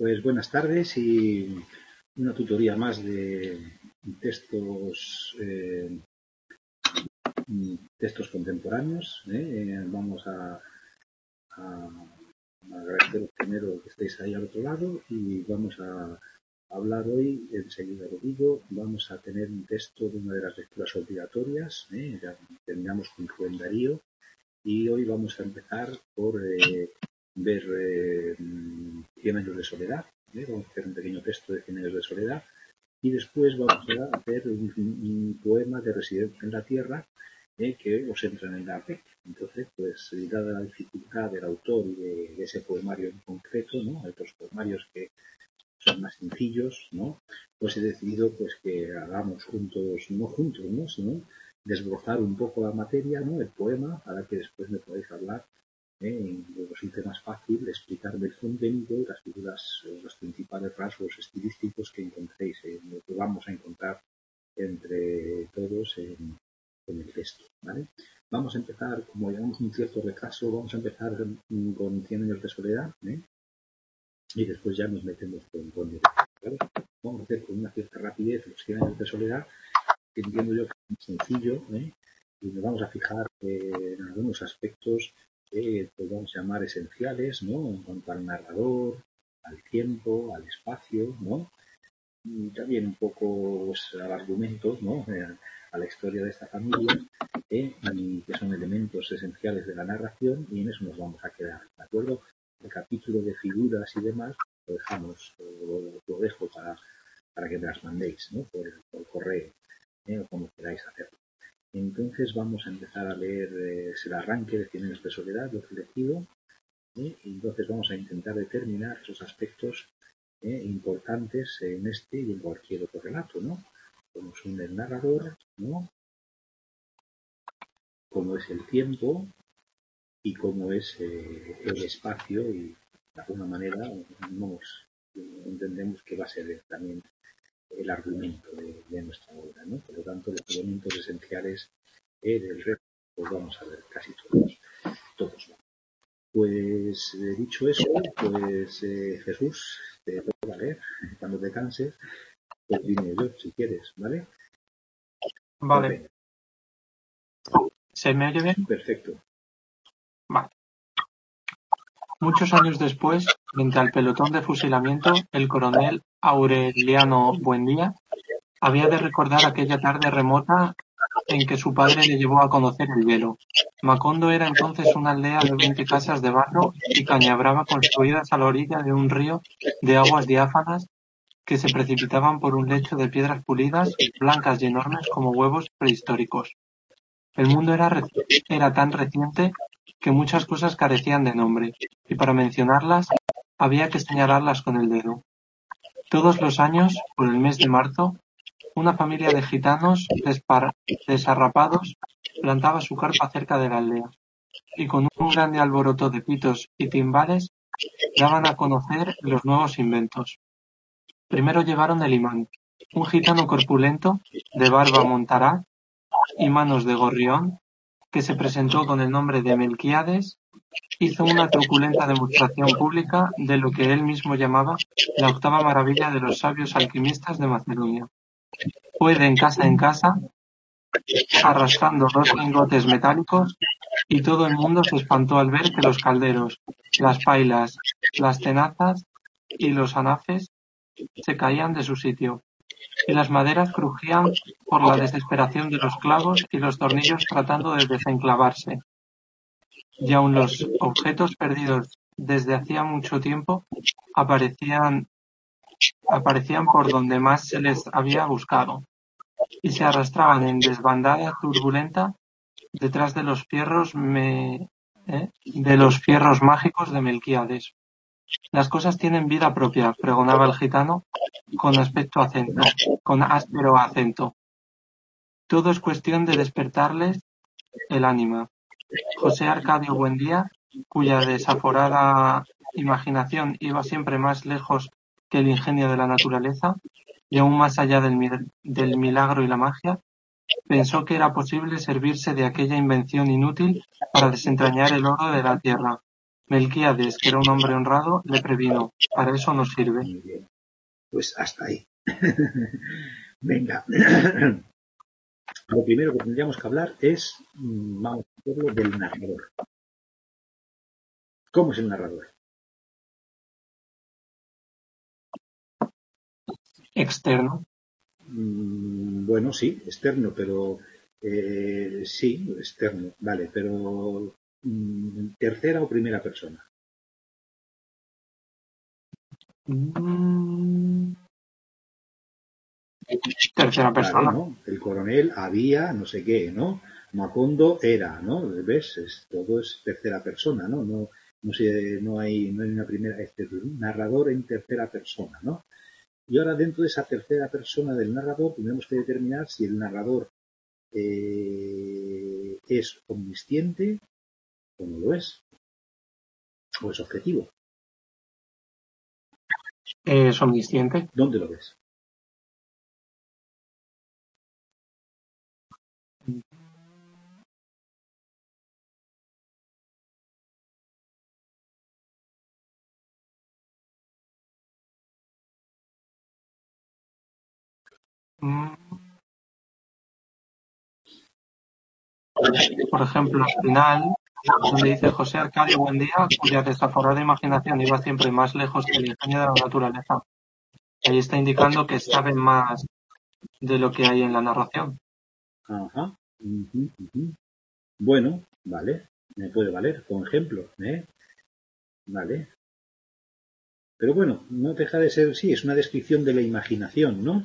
Pues buenas tardes y una tutoría más de textos contemporáneos. Vamos a agradecer primero que estéis ahí al otro lado y vamos a hablar hoy, enseguida lo digo, vamos a tener un texto de una de las lecturas obligatorias. Ya terminamos con Rubén Darío y hoy vamos a empezar por ver 100 años de soledad. Vamos a hacer un pequeño texto de 100 años de soledad y después vamos a hacer un poema de Residencia en la Tierra que os entra en la red. Entonces, pues, dada la dificultad del autor y de ese poemario en concreto, ¿no? Hay otros poemarios que son más sencillos, ¿no? Pues he decidido pues que hagamos no, sino desbrozar un poco la materia, ¿no? El poema, para que después me podáis hablar, me resulte más fácil explicarme el contenido y las figuras, los principales rasgos estilísticos que encontréis, lo que vamos a encontrar entre todos en el texto, ¿vale? Vamos a empezar, como llevamos un cierto retraso, vamos a empezar con 100 años de soledad, y después ya nos metemos con el texto, ¿vale? Vamos a hacer con una cierta rapidez los 100 años de soledad, que entiendo yo que es muy sencillo, y nos vamos a fijar en algunos aspectos que podemos llamar esenciales, ¿no? En cuanto al narrador, al tiempo, al espacio, ¿no? Y también un poco pues, al argumento, ¿no? A la historia de esta familia, y que son elementos esenciales de la narración, y en eso nos vamos a quedar, ¿de acuerdo? El capítulo de figuras y demás lo dejamos, lo dejo para que me las mandéis, ¿no? Por correo, o como queráis hacerlo. Entonces vamos a empezar a leer el arranque de 100 años de soledad, lo que he elegido, y entonces vamos a intentar determinar esos aspectos importantes en este y en cualquier otro relato, ¿no? Como son el narrador, ¿no? Cómo es el tiempo y cómo es el espacio, y de alguna manera entendemos que va a ser también el argumento de nuestra obra, ¿no? Por lo tanto, los elementos esenciales del resto pues vamos a ver casi todos. Pues dicho eso, pues Jesús, te toca leer cuando te canses, pues dime yo si quieres, ¿vale? Vale. ¿Se me oye bien? Perfecto. Vale. Muchos años después, frente al pelotón de fusilamiento, el coronel Aureliano Buendía había de recordar aquella tarde remota en que su padre le llevó a conocer el Velo. Macondo era entonces una aldea de 20 casas de barro y cañabrava construidas a la orilla de un río de aguas diáfanas que se precipitaban por un lecho de piedras pulidas, blancas y enormes como huevos prehistóricos. El mundo era tan reciente que muchas cosas carecían de nombre, y para mencionarlas había que señalarlas con el dedo. Todos los años, por el mes de marzo, una familia de gitanos desarrapados plantaba su carpa cerca de la aldea, y con un grande alboroto de pitos y timbales daban a conocer los nuevos inventos. Primero llevaron el imán, un gitano corpulento, de barba montaraz y manos de gorrión, que se presentó con el nombre de Melquíades, hizo una truculenta demostración pública de lo que él mismo llamaba la octava maravilla de los sabios alquimistas de Macedonia. Fue de en casa, arrastrando 2 lingotes metálicos, y todo el mundo se espantó al ver que los calderos, las pailas, las tenazas y los anafes se caían de su sitio, y las maderas crujían por la desesperación de los clavos y los tornillos tratando de desenclavarse. Y aun los objetos perdidos desde hacía mucho tiempo aparecían por donde más se les había buscado, y se arrastraban en desbandada turbulenta detrás de los fierros mágicos de Melquíades. Las cosas tienen vida propia, pregonaba el gitano con áspero acento. Todo es cuestión de despertarles el ánima. José Arcadio Buendía, cuya desaforada imaginación iba siempre más lejos que el ingenio de la naturaleza, y aún más allá del milagro y la magia, pensó que era posible servirse de aquella invención inútil para desentrañar el oro de la tierra, Melquíades, que era un hombre honrado, le previno: para eso no sirve. Muy bien. Pues hasta ahí. Venga. Lo primero que tendríamos que hablar es, vamos a hacerlo, del narrador. ¿Cómo es el narrador? Externo. Bueno, sí, externo, pero sí, externo, vale, pero tercera o primera persona. Tercera persona. Claro, ¿no? El coronel había no sé qué, ¿no? Macondo era, ¿no? ¿Ves? Todo es tercera persona, ¿no? No sé, no hay una primera, narrador en tercera persona, ¿no? Y ahora dentro de esa tercera persona del narrador tendremos que determinar si el narrador es omnisciente o no lo es, o es objetivo. ¿Es omnisciente? ¿Dónde lo ves? Por ejemplo, al final, donde dice José Arcadio Buendía, cuya desaforada imaginación iba siempre más lejos que el ingenio de la naturaleza. Ahí está indicando que sabe más de lo que hay en la narración. Ajá. Bueno, vale, me puede valer como ejemplo, ¿eh? Vale. Pero bueno, no deja de ser, sí, es una descripción de la imaginación, ¿no?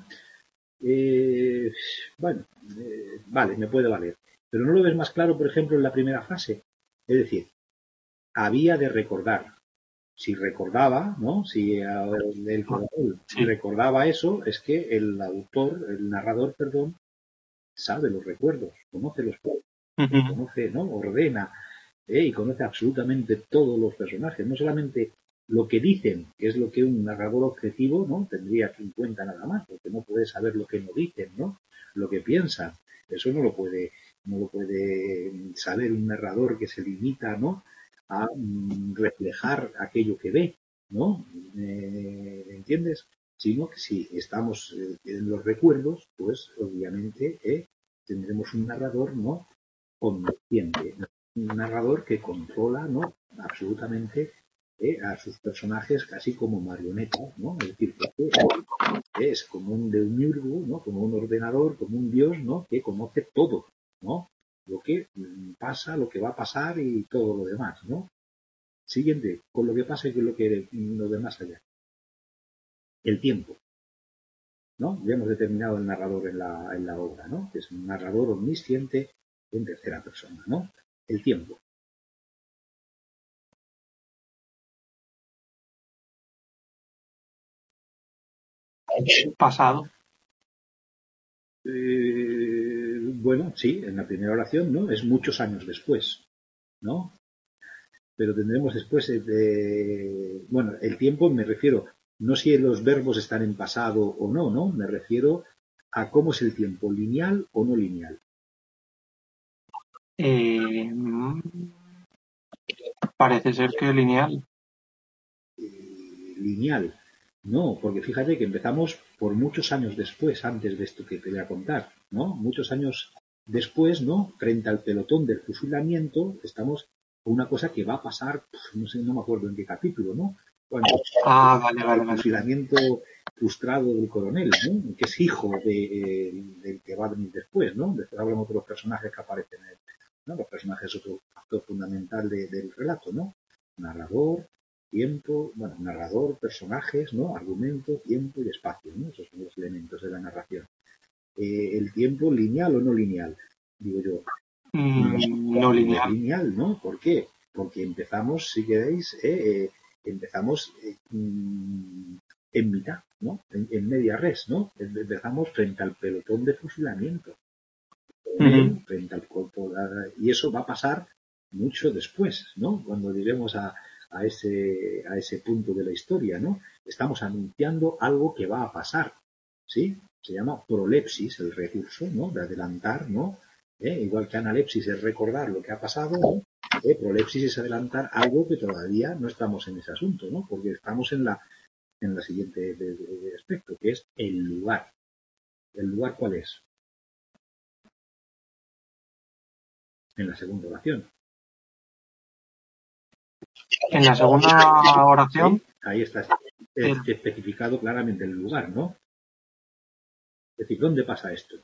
Bueno, vale, me puede valer. Pero no lo ves más claro, por ejemplo, en la primera frase. Es decir, había de recordar. Si recordaba, ¿no? Si el coronel recordaba eso, es que el autor, el narrador, perdón, sabe los recuerdos, conoce los recuerdos, conoce, ¿no? Ordena, y conoce absolutamente todos los personajes, no solamente lo que dicen, que es lo que un narrador objetivo, ¿no? Tendría que en cuenta nada más, porque no puede saber lo que no dicen, ¿no? Lo que piensan. Eso no lo puede saber un narrador que se limita, ¿no? A reflejar aquello que ve, ¿no? ¿Entiendes? Sino que si estamos en los recuerdos, pues obviamente tendremos un narrador, ¿no? Omnisciente, un narrador que controla, ¿no? Absolutamente a sus personajes casi como marionetas, ¿no? Es decir, que es como un demiurgo, ¿no? Como un ordenador, como un dios, ¿no? Que conoce todo, ¿no? Lo que pasa, lo que va a pasar y todo lo demás, ¿no? Siguiente, con lo que pasa y con lo demás allá. El tiempo, ¿no? Ya hemos determinado el narrador en la obra, ¿no? Que es un narrador omnisciente en tercera persona, ¿no? El tiempo. Pasado. Bueno, sí, en la primera oración, ¿no? Es muchos años después, ¿no? Pero tendremos después, bueno, el tiempo me refiero, no si los verbos están en pasado o no, ¿no? Me refiero a cómo es el tiempo, lineal o no lineal. Parece ser que lineal. Lineal. No, porque fíjate que empezamos por muchos años después, antes de esto que te voy a contar, ¿no? Muchos años después, ¿no? Frente al pelotón del fusilamiento, estamos con una cosa que va a pasar, no sé, no me acuerdo en qué capítulo, ¿no? Cuando vale. el fusilamiento frustrado del coronel, ¿no? Que es hijo del que va a venir después, ¿no? Después hablamos de los personajes que aparecen, ¿no? Los personajes es otro factor fundamental del relato, ¿no? Narrador, tiempo, bueno, narrador, personajes, ¿no? Argumento, tiempo y espacio, ¿no? Esos son los elementos de la narración. El tiempo lineal o no lineal, digo yo. No lineal. No lineal, ¿no? ¿Por qué? Porque empezamos, si queréis, empezamos en mitad, ¿no? En media res, ¿no? Empezamos frente al pelotón de fusilamiento. Frente al cuerpo, y eso va a pasar mucho después, ¿no? Cuando lleguemos a ese punto de la historia, ¿no? Estamos anunciando algo que va a pasar, ¿sí? Se llama prolepsis, el recurso, ¿no? De adelantar, ¿no? Igual que analepsis es recordar lo que ha pasado, ¿no? Prolepsis es adelantar algo que todavía no estamos en ese asunto, ¿no? Porque estamos en la siguiente aspecto, que es el lugar. ¿El lugar cuál es? En la segunda oración. En la segunda oración. ¿Sí? Ahí está especificado claramente el lugar, ¿no? Es decir, ¿dónde pasa esto?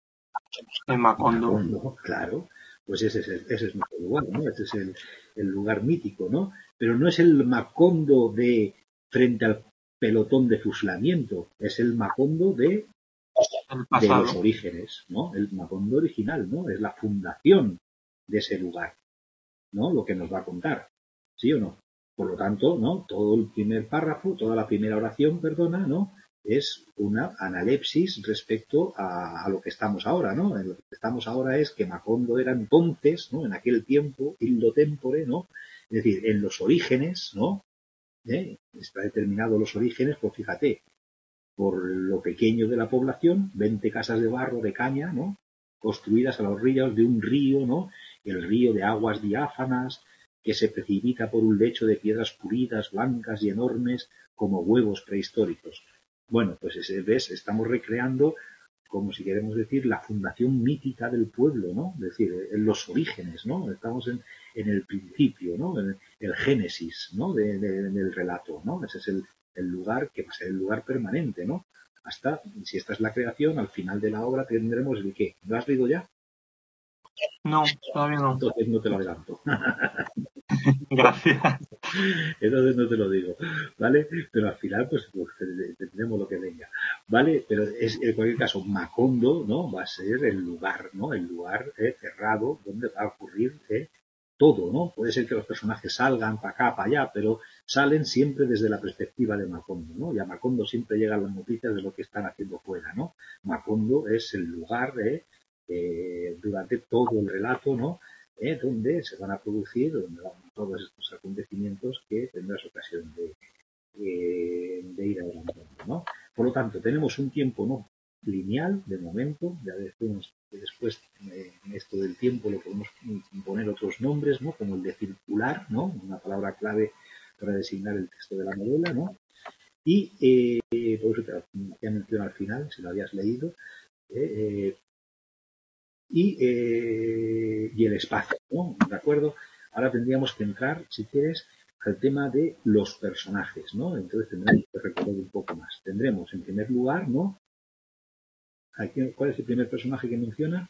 En Macondo. Macondo, claro. Pues ese es nuestro lugar, ¿no? Ese es el lugar mítico, ¿no? Pero no es el Macondo de frente al pelotón de fusilamiento, es el Macondo de los orígenes, ¿no? El Macondo original, ¿no? Es la fundación de ese lugar, ¿no? Lo que nos va a contar, ¿sí o no? Por lo tanto, ¿no? Todo el primer párrafo, toda la primera oración, perdona, ¿no? Es una analepsis respecto a lo que estamos ahora, ¿no? En lo que estamos ahora es que Macondo era entonces, ¿no? En aquel tiempo, illo tempore, ¿no? Es decir, en los orígenes, ¿no? Está determinado los orígenes, pues fíjate, por lo pequeño de la población, 20 casas de barro, de caña, ¿no? Construidas a las orillas de un río, ¿no? El río de aguas diáfanas, que se precipita por un lecho de piedras pulidas, blancas y enormes, como huevos prehistóricos. Bueno, pues ves, estamos recreando, como si queremos decir, la fundación mítica del pueblo, ¿no? Es decir, en los orígenes, ¿no? Estamos en el principio, ¿no? En el génesis, ¿no? Del relato, ¿no? Ese es el lugar que va a ser el lugar permanente, ¿no? Hasta, si esta es la creación, al final de la obra tendremos el qué. ¿Lo has leído ya? No, todavía no. Entonces no te lo adelanto. Gracias. Entonces no te lo digo, ¿vale? Pero al final, pues tendremos lo que venga, ¿vale? Pero en cualquier caso, Macondo, ¿no? Va a ser el lugar, ¿no? El lugar cerrado donde va a ocurrir todo, ¿no? Puede ser que los personajes salgan para acá, para allá, pero salen siempre desde la perspectiva de Macondo, ¿no? Y a Macondo siempre llegan las noticias de lo que están haciendo fuera, ¿no? Macondo es el lugar durante todo el relato, ¿no? Donde se van a producir todos estos acontecimientos que tendrás ocasión de ir adelantando, ¿no? Por lo tanto, tenemos un tiempo no lineal de momento, ya después en esto del tiempo le podemos poner otros nombres, ¿no? Como el de circular, ¿no? Una palabra clave para designar el texto de la novela, ¿no? Y por eso te hacía mención al final, si lo habías leído, y el espacio, ¿no? ¿De acuerdo? Ahora tendríamos que entrar, si quieres, al tema de los personajes, ¿no? Entonces tendremos que recordar un poco más. Tendremos, en primer lugar, ¿no? ¿Cuál es el primer personaje que menciona?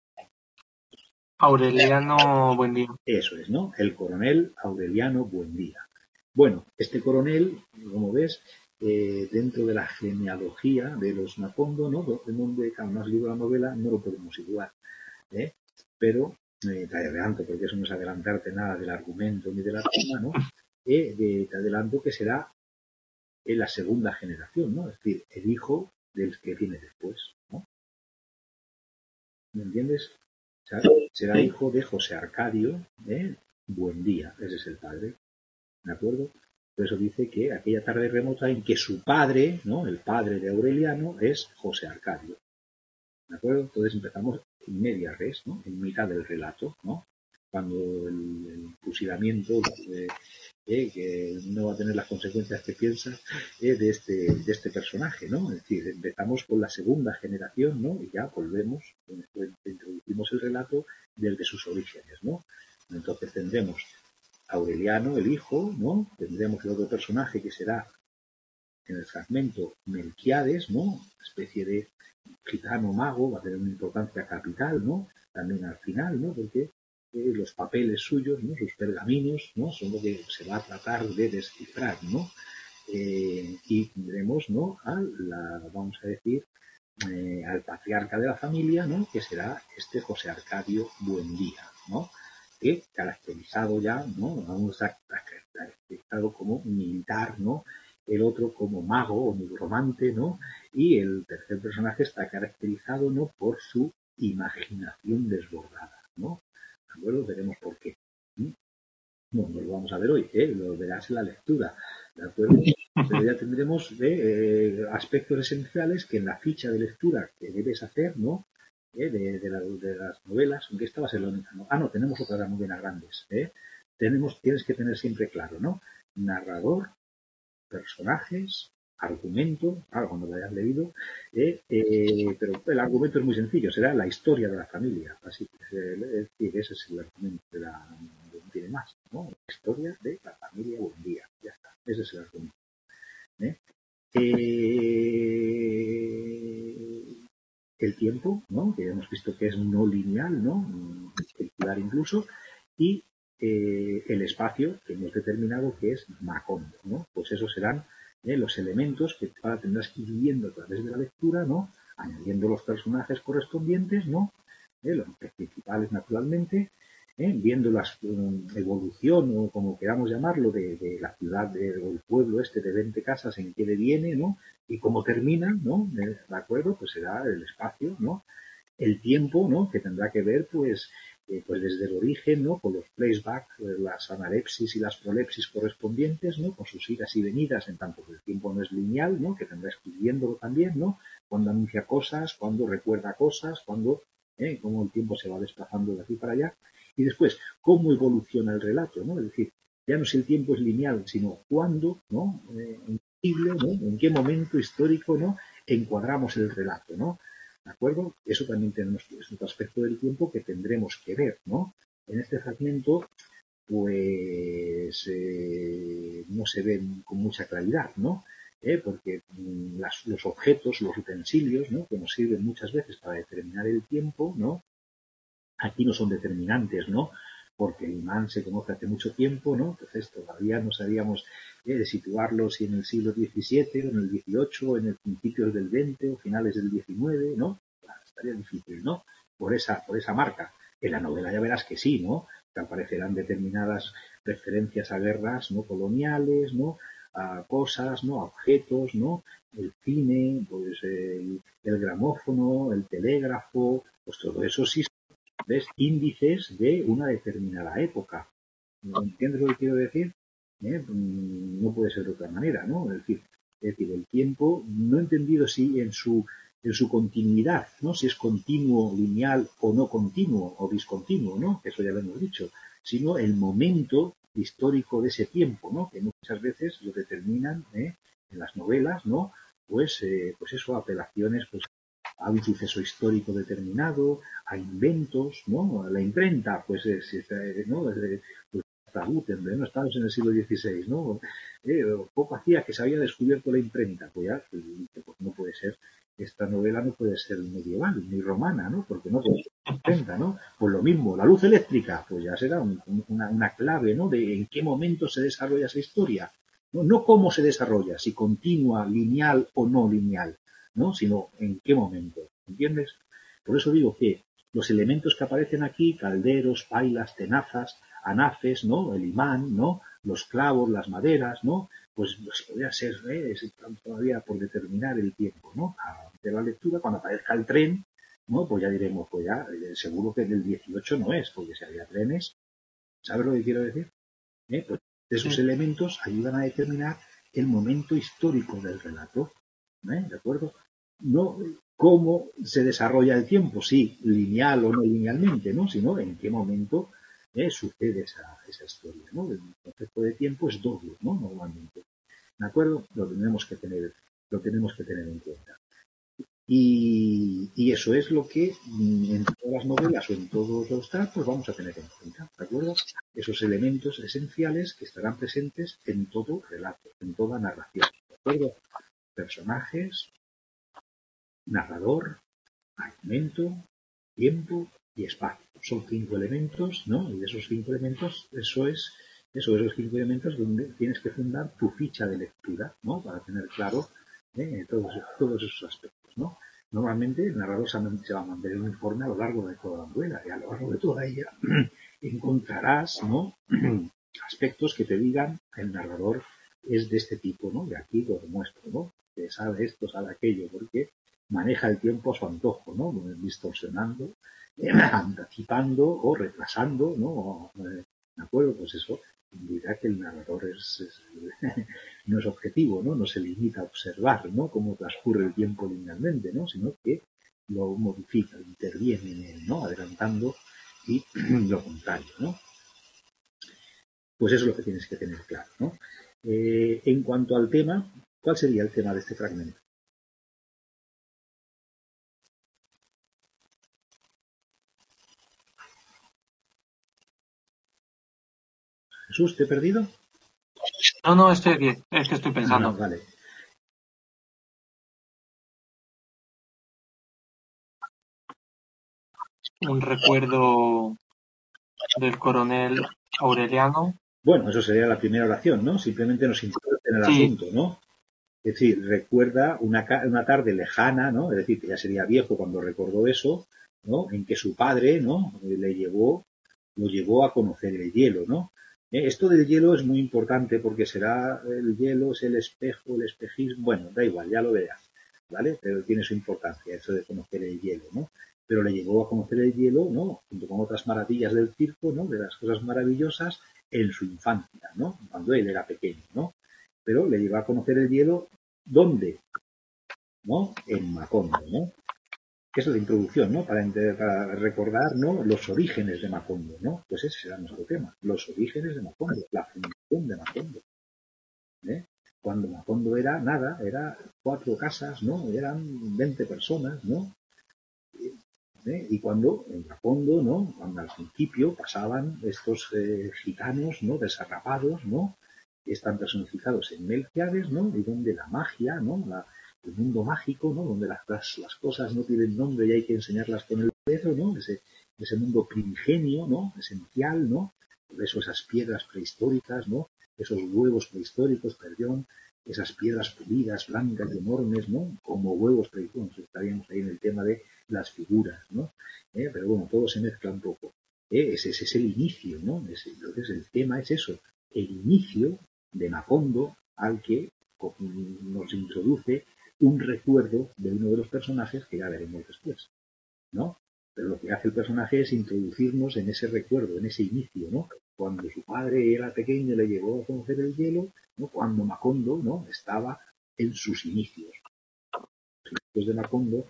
Aureliano Buendía. Eso es, ¿no? El coronel Aureliano Buendía. Bueno, este coronel, como ves, dentro de la genealogía de los Macondo, ¿no? En donde, cuando no has leído la novela, no lo podemos situar. Pero te adelanto, porque eso no es adelantarte nada del argumento ni de la trama, ¿no? Te adelanto que será en la segunda generación, ¿no? Es decir, el hijo del que viene después, ¿no? ¿Me entiendes? O sea, será hijo de José Arcadio Buendía, ese es el padre, ¿de acuerdo? Por eso dice que aquella tarde remota en que su padre, ¿no? El padre de Aureliano es José Arcadio, ¿de acuerdo? Entonces empezamos en media res, ¿no? En mitad del relato, ¿no? Cuando el fusilamiento que no va a tener las consecuencias que piensas de este personaje, ¿no? Es decir, empezamos con la segunda generación, ¿no? Y ya volvemos, introducimos el relato desde sus orígenes, ¿no? Entonces tendremos Aureliano, el hijo, ¿no? Tendremos el otro personaje que será en el fragmento Melquiades, ¿no? Una especie de gitano mago, va a tener una importancia capital, ¿no? También al final, ¿no? Porque los papeles suyos, ¿no? Sus pergaminos, ¿no? Son lo que se va a tratar de descifrar, ¿no? Y tendremos, ¿no? Vamos a decir, al patriarca de la familia, ¿no? Que será este José Arcadio Buendía, ¿no? Que caracterizado ya, ¿no? Aún está caracterizado como militar, ¿no? El otro como mago o nigromante, ¿no? Y el tercer personaje está caracterizado, ¿no? Por su imaginación desbordada, ¿no? ¿De acuerdo? Veremos por qué. No, no lo vamos a ver hoy, lo verás en la lectura, ¿de acuerdo? Pero ya tendremos aspectos esenciales que en la ficha de lectura que debes hacer, ¿no? de las novelas, aunque esta va a ser la única. ¿No? No, tenemos otras novelas grandes. Tienes que tener siempre claro, ¿no? Narrador, personajes, argumento, claro, cuando lo hayas leído, pero el argumento es muy sencillo, será la historia de la familia, así es decir, ese es el argumento no tiene más, ¿no? La historia de la familia Buendía, ya está, ese es el argumento. ¿eh? El tiempo, ¿no? Que hemos visto que es no lineal, ¿no? Circular incluso, y el espacio que hemos determinado que es Macondo, ¿no? Pues esos serán los elementos que ahora tendrás que ir viendo a través de la lectura, ¿no? Añadiendo los personajes correspondientes, ¿no? Los principales naturalmente, viendo la evolución o como queramos llamarlo de la ciudad o el pueblo este de 20 casas en que deviene, ¿no? Y cómo termina, ¿no? ¿De acuerdo? Pues será el espacio, ¿no? El tiempo, ¿no? Que tendrá que ver, pues desde el origen, ¿no? Con los placeback, las analepsis y las prolepsis correspondientes, ¿no? Con sus idas y venidas, en tanto que el tiempo no es lineal, ¿no? Que tendrás que ir viéndolo también, ¿no? Cuando anuncia cosas, cuando recuerda cosas, cuando, cómo el tiempo se va desplazando de aquí para allá. Y después, cómo evoluciona el relato, ¿no? Es decir, ya no si el tiempo es lineal, sino cuándo, ¿no? ¿no? En qué momento histórico, ¿no? Encuadramos el relato, ¿no? ¿De acuerdo? Eso también es otro aspecto del tiempo que tendremos que ver, ¿no? En este fragmento, pues no se ven con mucha claridad, ¿no? Porque los objetos, los utensilios, ¿no? Que nos sirven muchas veces para determinar el tiempo, ¿no? Aquí no son determinantes, ¿no? Porque el imán se conoce hace mucho tiempo, ¿no? Entonces todavía no sabíamos de situarlo si en el siglo XVII, o en el XVIII, o en el principios del XX, o finales del XIX, ¿no? Estaría difícil, ¿no? Por esa marca. En la novela ya verás que sí, ¿no? Que aparecerán determinadas referencias a guerras no coloniales, ¿no? A cosas, ¿no? A objetos, ¿no? El cine, pues el gramófono, el telégrafo, pues todo eso sí ¿ves? Índices de una determinada época. ¿Entiendes lo que quiero decir? No puede ser de otra manera, ¿no? Es decir, el tiempo, no he entendido si en su continuidad, ¿no? Si es continuo, lineal o no continuo o discontinuo, ¿no? Eso ya lo hemos dicho, sino el momento histórico de ese tiempo, ¿no? Que muchas veces lo determinan en las novelas, ¿no? Pues eso, apelaciones pues a un suceso histórico determinado, a inventos, ¿no? A la imprenta, pues, ¿no? Pues hasta Gutenberg, ¿no? Estamos en el siglo XVI, ¿no? Poco hacía que se había descubierto la imprenta, pues ya, pues no puede ser, esta novela no puede ser medieval, ni romana, ¿no? Porque no puede ser imprenta, ¿no? Pues lo mismo, la luz eléctrica, pues ya será una clave, ¿no? De en qué momento se desarrolla esa historia. No cómo se desarrolla, si continua, lineal o no lineal, ¿no? Sino en qué momento, ¿entiendes? Por eso digo que los elementos que aparecen aquí, calderos, pailas, tenazas, anafes, ¿no? El imán, ¿no? Los clavos, las maderas, ¿no? Pues podría ser, están todavía por determinar el tiempo, ¿no? De la lectura, cuando aparezca el tren, ¿no? Pues ya diremos, pues ya, seguro que del 18 no es, porque si había trenes, ¿sabes lo que quiero decir? Pues esos elementos ayudan a determinar el momento histórico del relato, ¿de acuerdo? No cómo se desarrolla el tiempo, sí, lineal o no linealmente, ¿no? Sino en qué momento sucede esa historia, ¿no? El concepto de tiempo es doble, ¿no? Normalmente. ¿De acuerdo? Lo tenemos que tener en cuenta. Y eso es lo que en todas las novelas o en todos los pues vamos a tener en cuenta, ¿de acuerdo? Esos elementos esenciales que estarán presentes en todo relato, en toda narración, ¿de acuerdo? Personajes, narrador, argumento, tiempo y espacio. Son 5 elementos, ¿no? Y de esos 5 elementos, esos 5 elementos donde tienes que fundar tu ficha de lectura, ¿no? Para tener claro todos esos aspectos, ¿no? Normalmente el narrador se va a mantener uniforme a lo largo de toda la novela y a lo largo de toda ella encontrarás, ¿no? Aspectos que te digan el narrador es de este tipo, ¿no? De aquí lo demuestro, ¿no? Que sabe esto, sabe aquello, porque maneja el tiempo a su antojo, ¿no? Distorsionando, anticipando o retrasando, ¿no? ¿De acuerdo? Pues eso dirá que el narrador no es objetivo, ¿no? No se limita a observar, ¿no? Cómo transcurre el tiempo linealmente, ¿no? Sino que lo modifica, interviene en él, ¿no? Adelantando y lo contrario, ¿no? Pues eso es lo que tienes que tener claro, ¿no? En cuanto al tema, ¿cuál sería el tema de este fragmento? Jesús, ¿te he perdido? No, estoy aquí, es que estoy pensando. Vale. Un recuerdo del coronel Aureliano. Bueno, eso sería la primera oración, ¿no? Simplemente nos introduce en el Sí, asunto, ¿no? Es decir, recuerda una tarde lejana, ¿no? Es decir, que ya sería viejo cuando recordó eso, ¿no? En que su padre, ¿no? Lo llevó a conocer el hielo, ¿no? Esto del hielo es muy importante porque será el hielo, es el espejo, el espejismo, bueno, da igual, ya lo verás, ¿vale? Pero tiene su importancia eso de conocer el hielo, ¿no? Pero le llevó a conocer el hielo, ¿no? Junto con otras maravillas del circo, ¿no? De las cosas maravillosas en su infancia, ¿no? Cuando él era pequeño, ¿no? Pero le llevó a conocer el hielo, ¿dónde? ¿No? En Macondo, ¿no? Esa es la introducción, ¿no? Para recordar, ¿no? Los orígenes de Macondo, ¿no? Pues ese será nuestro tema, los orígenes de Macondo, la fundación de Macondo, ¿eh? Cuando Macondo era nada, era 4 casas, ¿no? Eran 20 personas, ¿no? Y cuando en Macondo, ¿no? Cuando al principio pasaban estos gitanos, ¿no? Desarrapados, ¿no? Que están personificados en Melquiades, ¿no? Y donde la magia, ¿no? El mundo mágico, ¿no? Donde las cosas no tienen nombre y hay que enseñarlas con el dedo, ¿no? Ese mundo primigenio, ¿no? Esencial, ¿no? Por eso esas piedras prehistóricas, ¿no? Esos huevos prehistóricos, perdón, esas piedras pulidas, blancas y enormes, ¿no? Como huevos prehistóricos, estaríamos ahí en el tema de las figuras, ¿no? Pero bueno, todo se mezcla un poco. Ese es el inicio, ¿no? Entonces el tema es eso, el inicio de Macondo al que nos introduce un recuerdo de uno de los personajes que ya veremos después, ¿no? Pero lo que hace el personaje es introducirnos en ese recuerdo, en ese inicio, ¿no? Cuando su padre era pequeño le llevó a conocer el hielo, ¿no? Cuando Macondo, ¿no? Estaba en sus inicios. Los inicios de Macondo,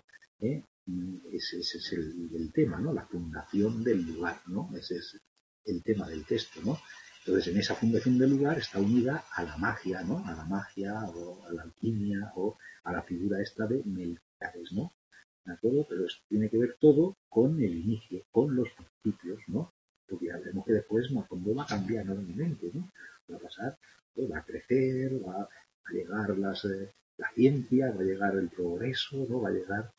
ese es el tema, ¿no? La fundación del lugar, ¿no? Ese es el tema del texto, ¿no? Entonces, en esa fundación del lugar está unida a la magia, ¿no? A la magia o a la alquimia o a la figura esta de Melquiades, ¿no? ¿De acuerdo? Pero esto tiene que ver todo con el inicio, con los principios, ¿no? Porque ya vemos que después Macondo va a cambiar enormemente, ¿no? Va a pasar, pues, va a crecer, va a llegar la ciencia, va a llegar el progreso, ¿no? Va a llegar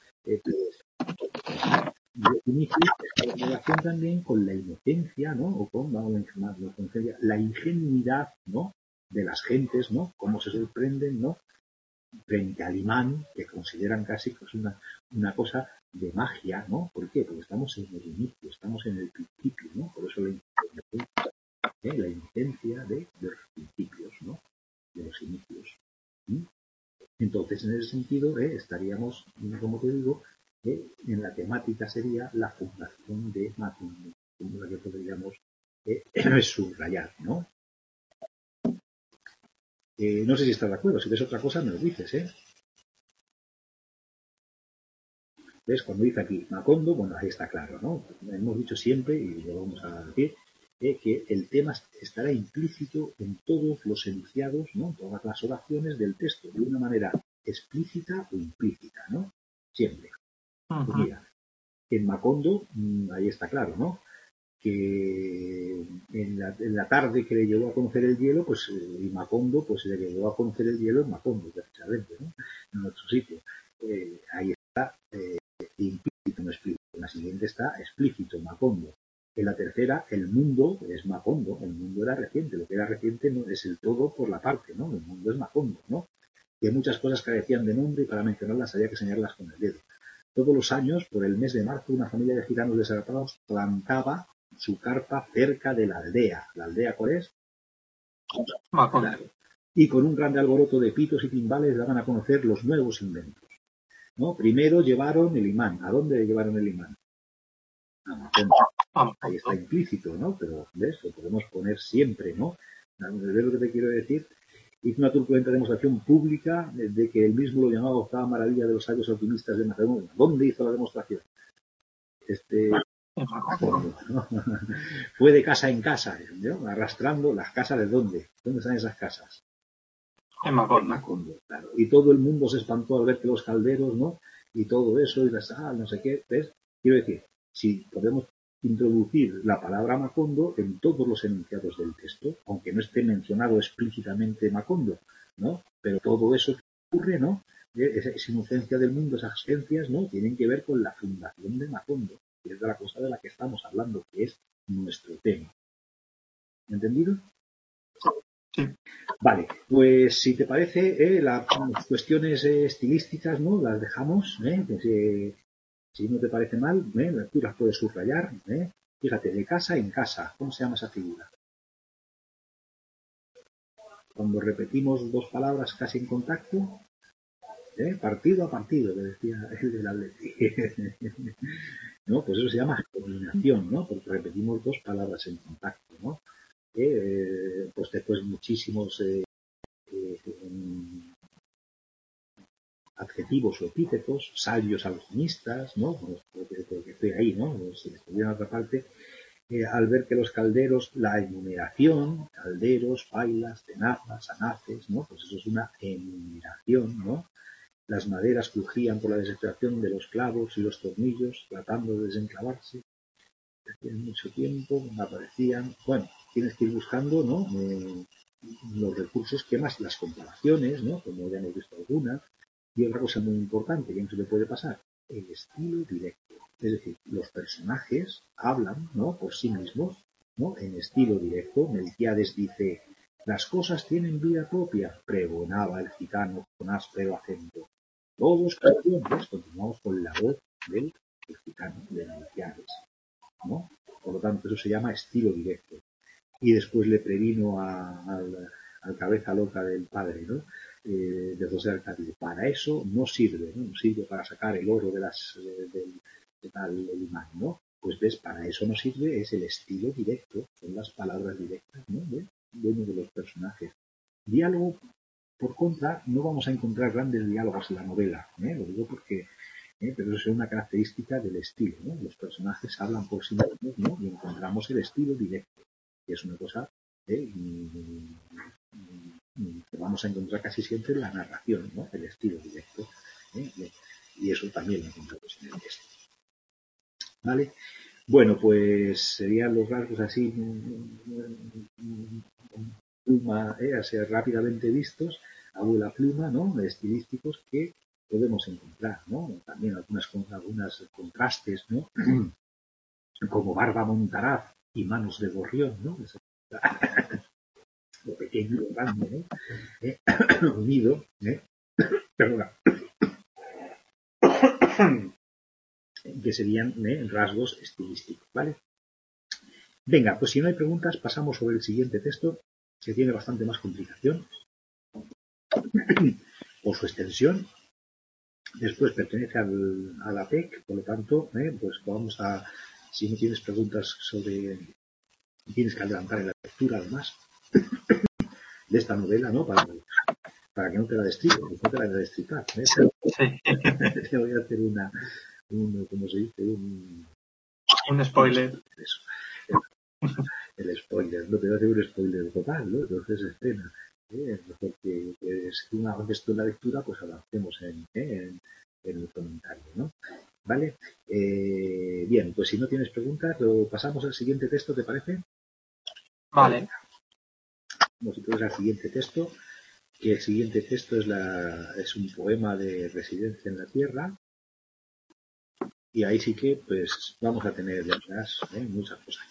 inicio esta relación también con la inocencia, ¿no? O con, vamos a llamar la ingenuidad, ¿no? De las gentes, ¿no? Cómo se sorprenden, ¿no? Frente al imán, que consideran casi que es una cosa de magia, ¿no? ¿Por qué? Porque estamos en el inicio, estamos en el principio, ¿no? Por eso la inocencia de los principios, ¿no? De los inicios. ¿Sí? Entonces, en ese sentido, estaríamos, como te digo, en la temática sería la fundación de Macondo, como la que podríamos subrayar, ¿no? No sé si estás de acuerdo, si ves otra cosa me lo dices, ¿eh? ¿Ves? Cuando dice aquí Macondo, bueno, ahí está claro, ¿no? Hemos dicho siempre, y lo vamos a decir, que el tema estará implícito en todos los enunciados, ¿no? Todas las oraciones del texto, de una manera explícita o implícita, ¿no? Siempre. Pues mira, en Macondo, ahí está claro, ¿no? Que en la tarde que le llevó a conocer el hielo, pues y Macondo, pues le llevó a conocer el hielo en Macondo, precisamente, ¿no? En otro sitio. Ahí está implícito, no explícito. En la siguiente está explícito, Macondo. En la tercera, el mundo es Macondo. El mundo era reciente. Lo que era reciente no es el todo por la parte, ¿no? El mundo es Macondo, ¿no? Y hay muchas cosas carecían de nombre y para mencionarlas había que señalarlas con el dedo. Todos los años, por el mes de marzo, una familia de gitanos desadaptados plantaba su carpa cerca de la aldea. ¿La aldea cuál es? Macondo. Claro. Y con un grande alboroto de pitos y timbales daban a conocer los nuevos inventos, ¿no? Primero llevaron el imán. ¿A dónde llevaron el imán? A Macondo. Ahí está implícito, ¿no? Pero ¿ves? Lo podemos poner siempre, ¿no? ¿Ves lo que te quiero decir? hizo una truculenta demostración pública de que él mismo lo llamaba octava maravilla de los sabios alquimistas de Macedonia. ¿Dónde hizo la demostración? ¿No? Fue de casa en casa, ¿no? Arrastrando las casas. ¿De dónde? ¿Dónde están esas casas? En Macondo. En Macondo, claro. Y todo el mundo se espantó al ver que los calderos, ¿no? Y todo eso, y la sal, no sé qué. ¿Ves? Quiero decir, si podemos introducir la palabra Macondo en todos los enunciados del texto, aunque no esté mencionado explícitamente Macondo, ¿no? Pero todo eso que ocurre, ¿no? Esa inocencia del mundo, esas ciencias, ¿no? Tienen que ver con la fundación de Macondo, que es de la cosa de la que estamos hablando, que es nuestro tema. ¿Entendido? Sí. Vale, pues si te parece, las cuestiones estilísticas, ¿no? Las dejamos, si no te parece mal, tú las puedes subrayar, Fíjate, de casa en casa, ¿cómo se llama esa figura? Cuando repetimos dos palabras casi en contacto, partido a partido, que decía el del Atleti. ¿No? Pues eso se llama combinación, ¿no? Porque repetimos dos palabras en contacto, ¿no? Pues después muchísimos adjetivos o epítetos, sabios alquimistas, ¿no? Porque estoy ahí, ¿no? Si estuviera en otra parte, al ver que los calderos, la enumeración, calderos, pailas, tenazas, anaces, ¿no? Pues eso es una enumeración, ¿no? Las maderas crujían por la desesperación de los clavos y los tornillos, tratando de desenclavarse. Hacía mucho tiempo aparecían. Bueno, tienes que ir buscando, ¿no? Los recursos que más, las comparaciones, ¿no? Como ya hemos visto algunas. Y otra cosa muy importante que no se le puede pasar, el estilo directo. Es decir, los personajes hablan, ¿no? Por sí mismos, ¿no? En estilo directo. Melquiades dice, las cosas tienen vida propia, pregonaba el gitano con áspero acento. Todos canciones, continuamos con la voz del gitano, de Melquiades, ¿no? Por lo tanto, eso se llama estilo directo. Y después le previno al cabeza loca del padre, ¿no? De José Arcadio. Para eso no sirve, ¿no? No sirve para sacar el oro del imán, ¿no? Pues ves, para eso no sirve, es el estilo directo, son las palabras directas, ¿no? De uno de los personajes. Diálogo, por contra, no vamos a encontrar grandes diálogos en la novela, lo digo porque pero eso es una característica del estilo, ¿no? Los personajes hablan por sí mismos, ¿no? Y encontramos el estilo directo, que es una cosa que vamos a encontrar casi siempre en la narración, ¿no? El estilo directo. Y eso también lo encontramos en el texto. ¿Vale? Bueno, pues serían los rasgos así, pluma, así rápidamente vistos, abuela pluma, ¿no? Estilísticos que podemos encontrar, ¿no? También algunos contrastes, ¿no? Como barba montaraz y manos de gorrión, ¿no? Lo pequeño y lo grande, ¿no? Unido, perdona. Que serían rasgos estilísticos, ¿vale? Venga, pues si no hay preguntas, pasamos sobre el siguiente texto, que tiene bastante más complicación por su extensión. Después pertenece a la PEC, por lo tanto, pues vamos a, si no tienes preguntas sobre, tienes que adelantar en la lectura además de esta novela, ¿no? Para que no te la destripe, no te la voy a destripar. Sí. Te voy a hacer ¿cómo se dice? Un spoiler. Eso. El spoiler, no te voy a hacer un spoiler total, ¿no? Entonces escena. Mejor que si una vez esto en la lectura, pues avancemos en el comentario, ¿no? ¿Vale? Bien, pues si no tienes preguntas, lo pasamos al siguiente texto, ¿te parece? Vale. Vamos entonces al siguiente texto, que el siguiente texto es un poema de Residencia en la Tierra, y ahí sí que pues vamos a tener detrás muchas cosas.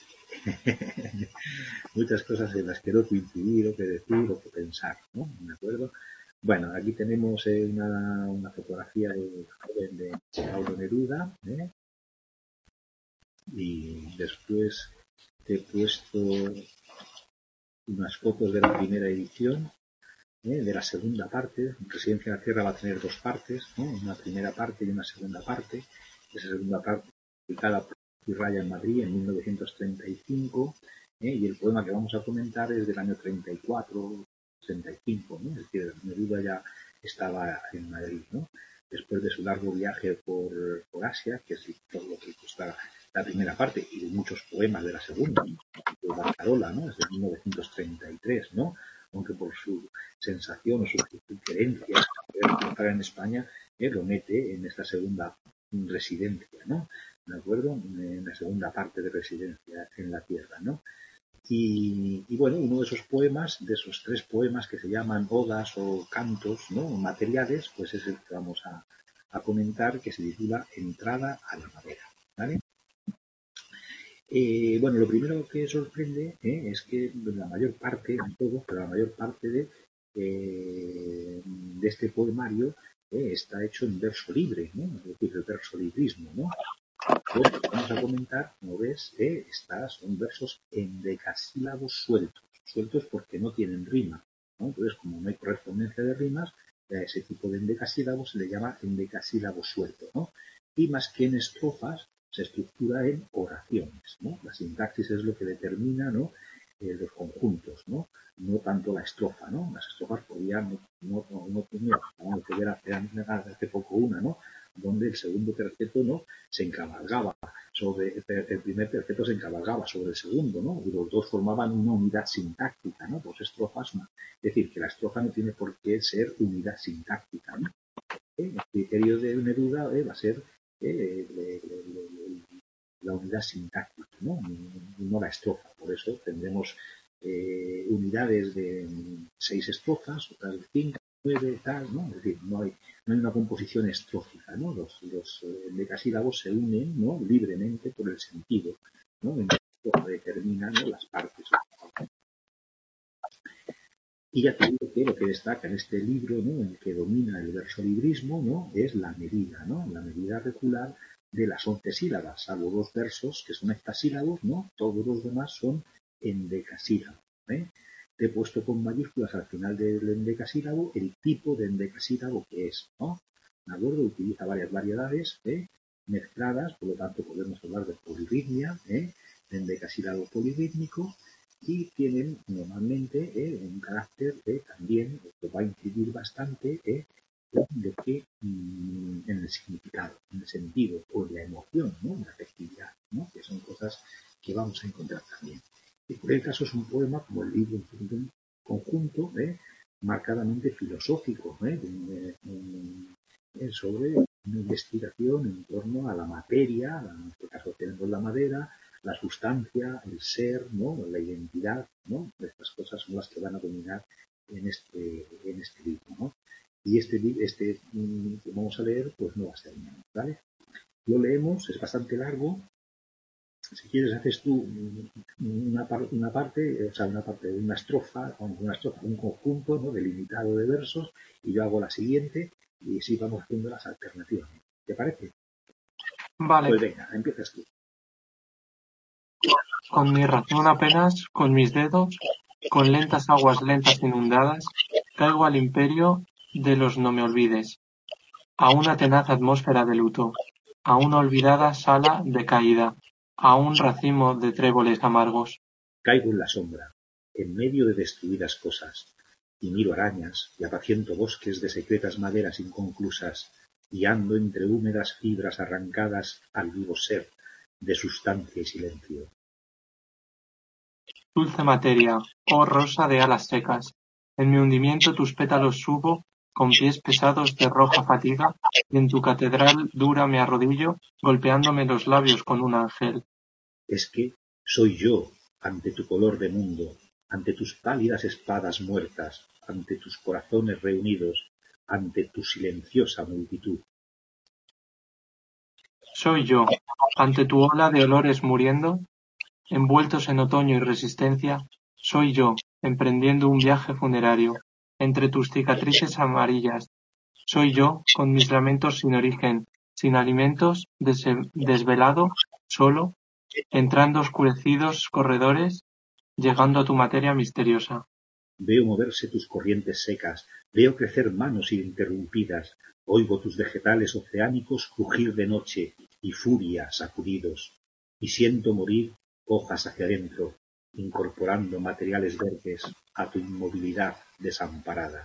Muchas cosas en las que no coincidir o que decir o que pensar, ¿no? ¿De acuerdo? Bueno, aquí tenemos una fotografía del joven de Paulo Neruda, y después te he puesto unas fotos de la primera edición, de la segunda parte. Residencia en la Tierra va a tener dos partes, ¿no? Una primera parte y una segunda parte. Esa segunda parte publicada por Raya en Madrid en 1935, y el poema que vamos a comentar es del año 34, 1965, ¿no? Es decir, Neruda ya estaba en Madrid, ¿no? Después de su largo viaje por Asia, que es todo lo que consta la primera parte, y de muchos poemas de la segunda, ¿no? De Barcarola, ¿no? Es de 1933, ¿no? Aunque por su sensación o su creencia de estar en España, lo mete en esta segunda residencia, ¿no? ¿De acuerdo? En la segunda parte de residencia en la Tierra, ¿no? Y bueno, uno de esos poemas, de esos 3 poemas que se llaman odas o cantos, ¿no? Materiales, pues es el que vamos a comentar, que se titula Entrada a la madera, ¿vale? Bueno, lo primero que sorprende es que la mayor parte, no todo, pero la mayor parte de este poemario está hecho en verso libre, ¿no? Es decir, el verso librismo, ¿no? Bueno, vamos a comentar, como ves, son versos endecasílabos sueltos. Sueltos porque no tienen rima, ¿no? Entonces, como no hay correspondencia de rimas, a ese tipo de endecasílabos se le llama endecasílabo suelto, ¿no? Y más que en estrofas, se estructura en oraciones, ¿no? La sintaxis es lo que determina, ¿no? Los conjuntos, ¿no? No tanto la estrofa, ¿no? Las estrofas podían, acabamos de ver hace poco una, ¿no? Donde el segundo terceto, ¿no? Se encabalgaba sobre el primer terceto, se encabalgaba sobre el segundo, ¿no? Y los dos formaban una unidad sintáctica, ¿no? Dos estrofas, ¿no? Es decir, que la estrofa no tiene por qué ser unidad sintáctica, ¿no? El criterio de Neruda va a ser la unidad sintáctica, ¿no? No la estrofa. Por eso tendremos unidades de 6 estrofas, otras de 5, 9, tal, ¿no? Es decir, no hay una composición estrófica, ¿no? Los decasílabos se unen, ¿no? Libremente por el sentido, ¿no? En que determinan, ¿no? Las partes. Y ya te digo que lo que destaca en este libro, ¿no? En el que domina el versolibrismo, ¿no? Es la medida, ¿no? La medida regular de las 11 sílabas, salvo 2 versos que son hectasílabos, ¿no? Todos los demás son endecasílabos, ¿eh? Te he puesto con mayúsculas al final del endecasílabo el tipo de endecasílabo que es, ¿no? ¿De acuerdo? Utiliza varias variedades, mezcladas, por lo tanto podemos hablar de polirritmia, de endecasílabo polirrítmico, y tienen normalmente un carácter también que va a incidir bastante de que en el significado, en el sentido o en la emoción, ¿no? En la afectividad, ¿no? Que son cosas que vamos a encontrar también. En cualquier caso es un poema como el libro en un conjunto marcadamente filosófico, sobre una investigación en torno a la materia, en este caso tenemos la madera, la sustancia, el ser, ¿no? La identidad, ¿no? Estas cosas son las que van a dominar en este libro, ¿no? Y este que vamos a leer, pues no va a ser menos, ¿vale? Lo leemos, es bastante largo. Si quieres, haces tú una parte, o sea, una estrofa, un conjunto, ¿no? Delimitado de versos, y yo hago la siguiente, y así vamos haciendo las alternativas. ¿Te parece? Vale. Pues venga, empiezas tú. Con mi razón apenas, con mis dedos, con lentas aguas lentas inundadas, caigo al imperio de los no me olvides, a una tenaz atmósfera de luto, a una olvidada sala de caída, a un racimo de tréboles amargos. Caigo en la sombra, en medio de destruidas cosas, y miro arañas, y apaciento bosques de secretas maderas inconclusas, y ando entre húmedas fibras arrancadas al vivo ser de sustancia y silencio. Dulce materia, oh rosa de alas secas, en mi hundimiento tus pétalos subo, con pies pesados de roja fatiga, y en tu catedral dura me arrodillo, golpeándome los labios con un ángel. Es que soy yo ante tu color de mundo, ante tus pálidas espadas muertas, ante tus corazones reunidos, ante tu silenciosa multitud. Soy yo, ante tu ola de olores muriendo, envueltos en otoño y resistencia, soy yo, emprendiendo un viaje funerario, entre tus cicatrices amarillas, soy yo, con mis lamentos sin origen, sin alimentos, desvelado, solo, entrando oscurecidos corredores, llegando a tu materia misteriosa. Veo moverse tus corrientes secas, veo crecer manos ininterrumpidas, oigo tus vegetales oceánicos crujir de noche y furia sacudidos, y siento morir hojas hacia adentro, incorporando materiales verdes a tu inmovilidad desamparada.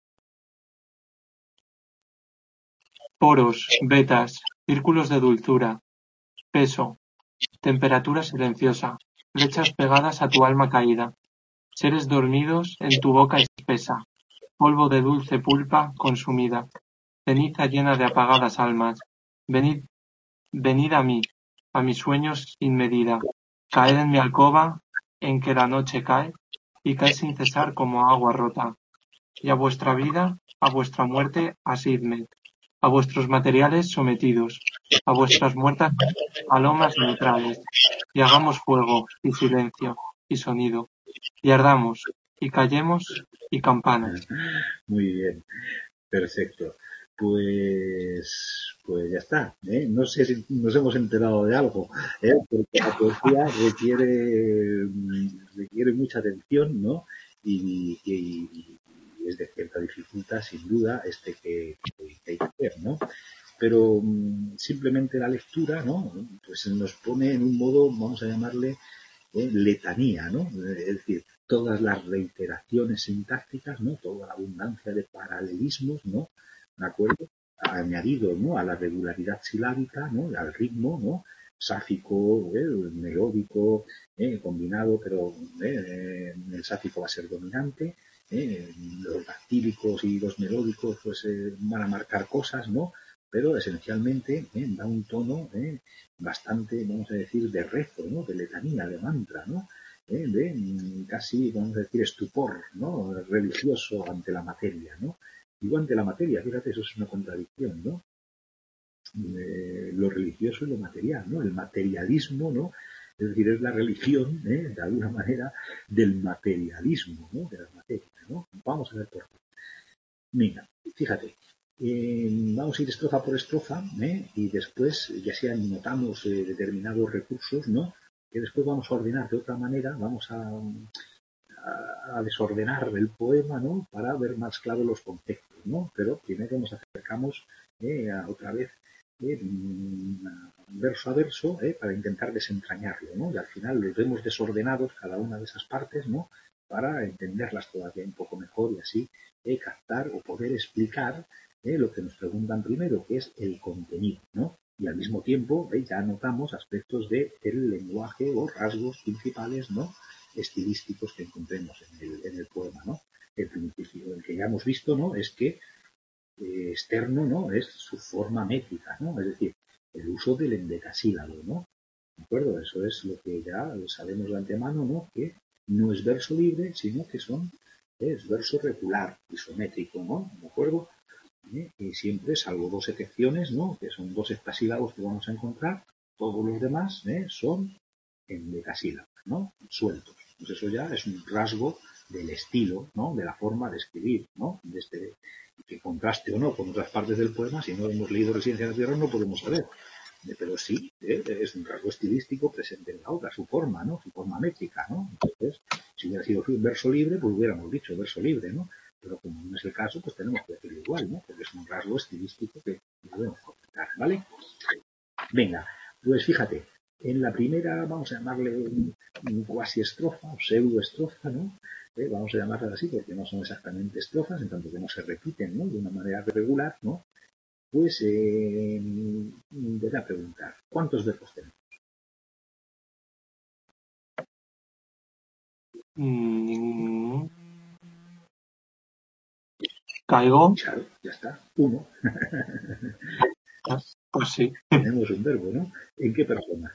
Poros, vetas, círculos de dulzura, peso, temperatura silenciosa, flechas pegadas a tu alma caída, seres dormidos en tu boca espesa, polvo de dulce pulpa consumida, ceniza llena de apagadas almas. Venid, venid a mí, a mis sueños sin medida, caed en mi alcoba en que la noche cae, y cae sin cesar como agua rota. Y a vuestra vida, a vuestra muerte, asidme, a vuestros materiales sometidos, a vuestras muertas palomas neutrales, y hagamos fuego, y silencio, y sonido, y ardamos, y callemos, y campanas. Muy bien, perfecto. Pues ya está. No sé si nos hemos enterado de algo, porque la poesía requiere mucha atención, ¿no? Y es de cierta dificultad, sin duda, que hay que hacer, ¿no? Pero simplemente la lectura, ¿no? Pues nos pone en un modo, vamos a llamarle, letanía, ¿no? Es decir, todas las reiteraciones sintácticas, ¿no? Toda la abundancia de paralelismos, ¿no? ¿De acuerdo? Añadido, ¿no? A la regularidad silábica, ¿no? Al ritmo, ¿no? Sáfico, melódico, combinado, pero el sáfico va a ser dominante, los dactílicos y los melódicos pues van a marcar cosas, ¿no? Pero esencialmente da un tono bastante, vamos a decir, de rezo, ¿no? De letanía, de mantra, ¿no? De casi, vamos a decir, estupor, ¿no? Religioso ante la materia, ¿no? Digo ante la materia, fíjate, eso es una contradicción, ¿no? Lo religioso y lo material, ¿no? El materialismo, ¿no? Es decir, es la religión, de alguna manera, del materialismo, ¿no? De la materia, ¿no? Vamos a ver por qué. Mira, fíjate, vamos a ir estrofa por estrofa, y después, ya si notamos determinados recursos, ¿no? Que después vamos a ordenar de otra manera, vamos a desordenar el poema, ¿no? Para ver más claro los conceptos, ¿no? Pero primero nos acercamos otra vez verso a verso para intentar desentrañarlo, ¿no? Y al final los vemos desordenados cada una de esas partes, ¿no? Para entenderlas todavía un poco mejor y así captar o poder explicar lo que nos preguntan primero, que es el contenido, ¿no? Y al mismo tiempo ya notamos aspectos del lenguaje o rasgos principales, ¿no? Estilísticos que encontremos en el poema, ¿no? El principio, el que ya hemos visto, ¿no? Es que externo, ¿no? Es su forma métrica, ¿no? Es decir, el uso del endecasílabo, ¿no? ¿De acuerdo? Eso es lo que ya sabemos de antemano, ¿no? Que no es verso libre, sino que es verso regular, isométrico, ¿no? ¿De acuerdo? Y siempre, salvo dos excepciones, ¿no? Que son dos heptasílabos que vamos a encontrar, todos los demás son endecasílabos, ¿no? Sueltos. Pues eso ya es un rasgo del estilo, ¿no? De la forma de escribir, ¿no? Que contraste o no con otras partes del poema, si no hemos leído Residencia de la Tierra no podemos saber. Pero sí, es un rasgo estilístico presente en la obra, su forma, ¿no? Su forma métrica, ¿no? Entonces, si hubiera sido verso libre, pues hubiéramos dicho verso libre, ¿no? Pero como no es el caso, pues tenemos que decirlo igual, ¿no? Porque es un rasgo estilístico que debemos comentar, ¿vale? Venga, pues fíjate, en la primera vamos a llamarle un cuasi estrofa o pseudo estrofa, ¿no? Vamos a llamarla así porque no son exactamente estrofas, en tanto que no se repiten, ¿no? De una manera regular, ¿no? Pues te voy a preguntar, ¿cuántos verbos tenemos? ¿Caigo? Claro, ya está, uno. Pues sí. Tenemos un verbo, ¿no? ¿En qué persona?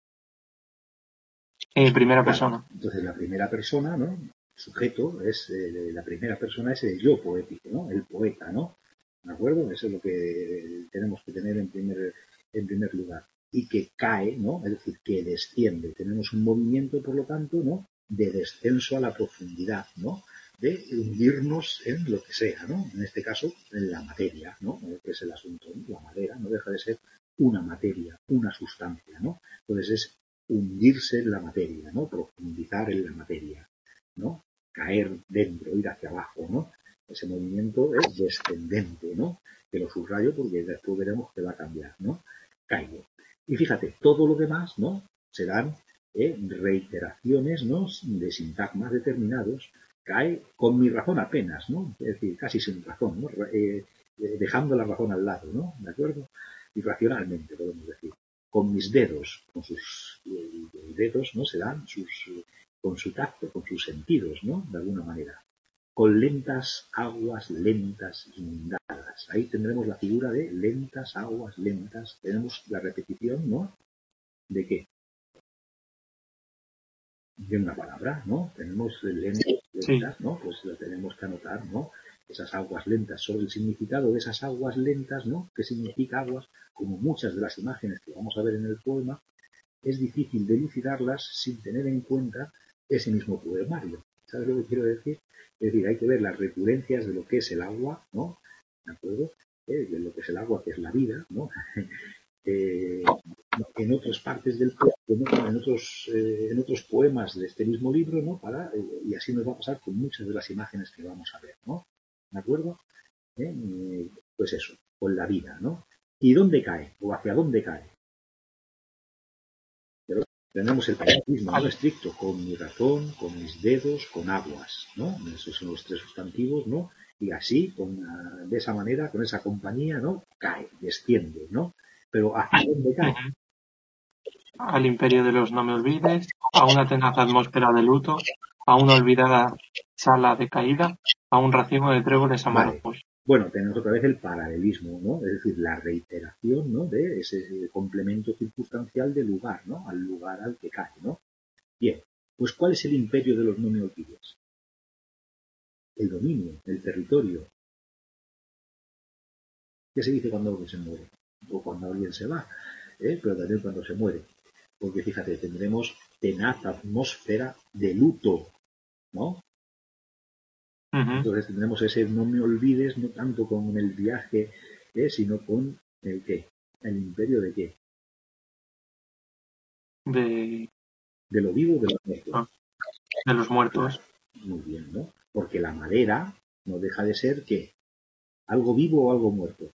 Primera Claro, persona. entonces la primera persona, ¿no? Sujeto es, la primera persona es el yo poético, ¿no? El poeta, ¿no? ¿De acuerdo? Eso es lo que tenemos que tener en primer lugar. Y que cae, ¿no? Es decir, que desciende. Tenemos un movimiento, por lo tanto, ¿no? De descenso a la profundidad, ¿no? De hundirnos en lo que sea, ¿no? En este caso, en la materia, ¿no? Que es el asunto, ¿no? La madera no deja de ser una materia, una sustancia, ¿no? Entonces es hundirse en la materia, ¿no? Profundizar en la materia, ¿no? Caer dentro, ir hacia abajo, ¿no? Ese movimiento es descendente, ¿no? Que lo subrayo porque después veremos que va a cambiar, ¿no? Caigo. Y fíjate, todo lo demás, ¿no? Serán reiteraciones, ¿no?, de sintagmas determinados, cae con mi razón apenas, ¿no? Es decir, casi sin razón, ¿no? Dejando la razón al lado, ¿no? ¿De acuerdo? Irracionalmente, podemos decir. Con mis dedos, con sus dedos, ¿no?, se dan con su tacto, con sus sentidos, ¿no?, de alguna manera. Con lentas aguas lentas inundadas. Ahí tendremos la figura de lentas aguas lentas. Tenemos la repetición, ¿no?, ¿de qué? De una palabra, ¿no? Tenemos lentas, ¿no? Pues lo tenemos que anotar, ¿no? Esas aguas lentas. Sobre el significado de esas aguas lentas, ¿no? ¿Qué significa aguas? Como muchas de las imágenes que vamos a ver en el poema, es difícil dilucidarlas sin tener en cuenta ese mismo poemario. ¿Sabes lo que quiero decir? Es decir, hay que ver las recurrencias de lo que es el agua, ¿no? ¿De acuerdo? De lo que es el agua, que es la vida, ¿no? En otras partes del poema, en otros poemas de este mismo libro, ¿no? Y así nos va a pasar con muchas de las imágenes que vamos a ver, ¿no? ¿De acuerdo? Pues eso, con la vida, ¿no? ¿Y dónde cae? ¿O hacia dónde cae? Pero tenemos el paralelismo, ¿no?, estricto, con mi razón, con mis dedos, con aguas, ¿no? Esos son los tres sustantivos, ¿no? Y así, de esa manera, con esa compañía, ¿no?, cae, desciende, ¿no? Pero ¿hacia dónde cae? Al imperio de los no me olvides, a una tenaz atmósfera de luto, a una olvidada sala de caída, a un racimo de tréboles amargos. Vale. Bueno, tenemos otra vez el paralelismo, ¿no? Es decir, la reiteración, ¿no?, de ese complemento circunstancial del lugar, ¿no?, al lugar al que cae, ¿no? Bien, pues ¿cuál es el imperio de los no me olvides? El dominio, el territorio. ¿Qué se dice cuando alguien se muere? O cuando alguien se va, pero también cuando se muere. Porque fíjate, tendremos tenaz atmósfera de luto, ¿no? Entonces tendremos ese no me olvides, no tanto con el viaje, sino con el qué. ¿El imperio de qué? De lo vivo o de los muertos. De los muertos. Muy bien, ¿no? Porque la madera no deja de ser ¿qué? ¿Algo vivo o algo muerto?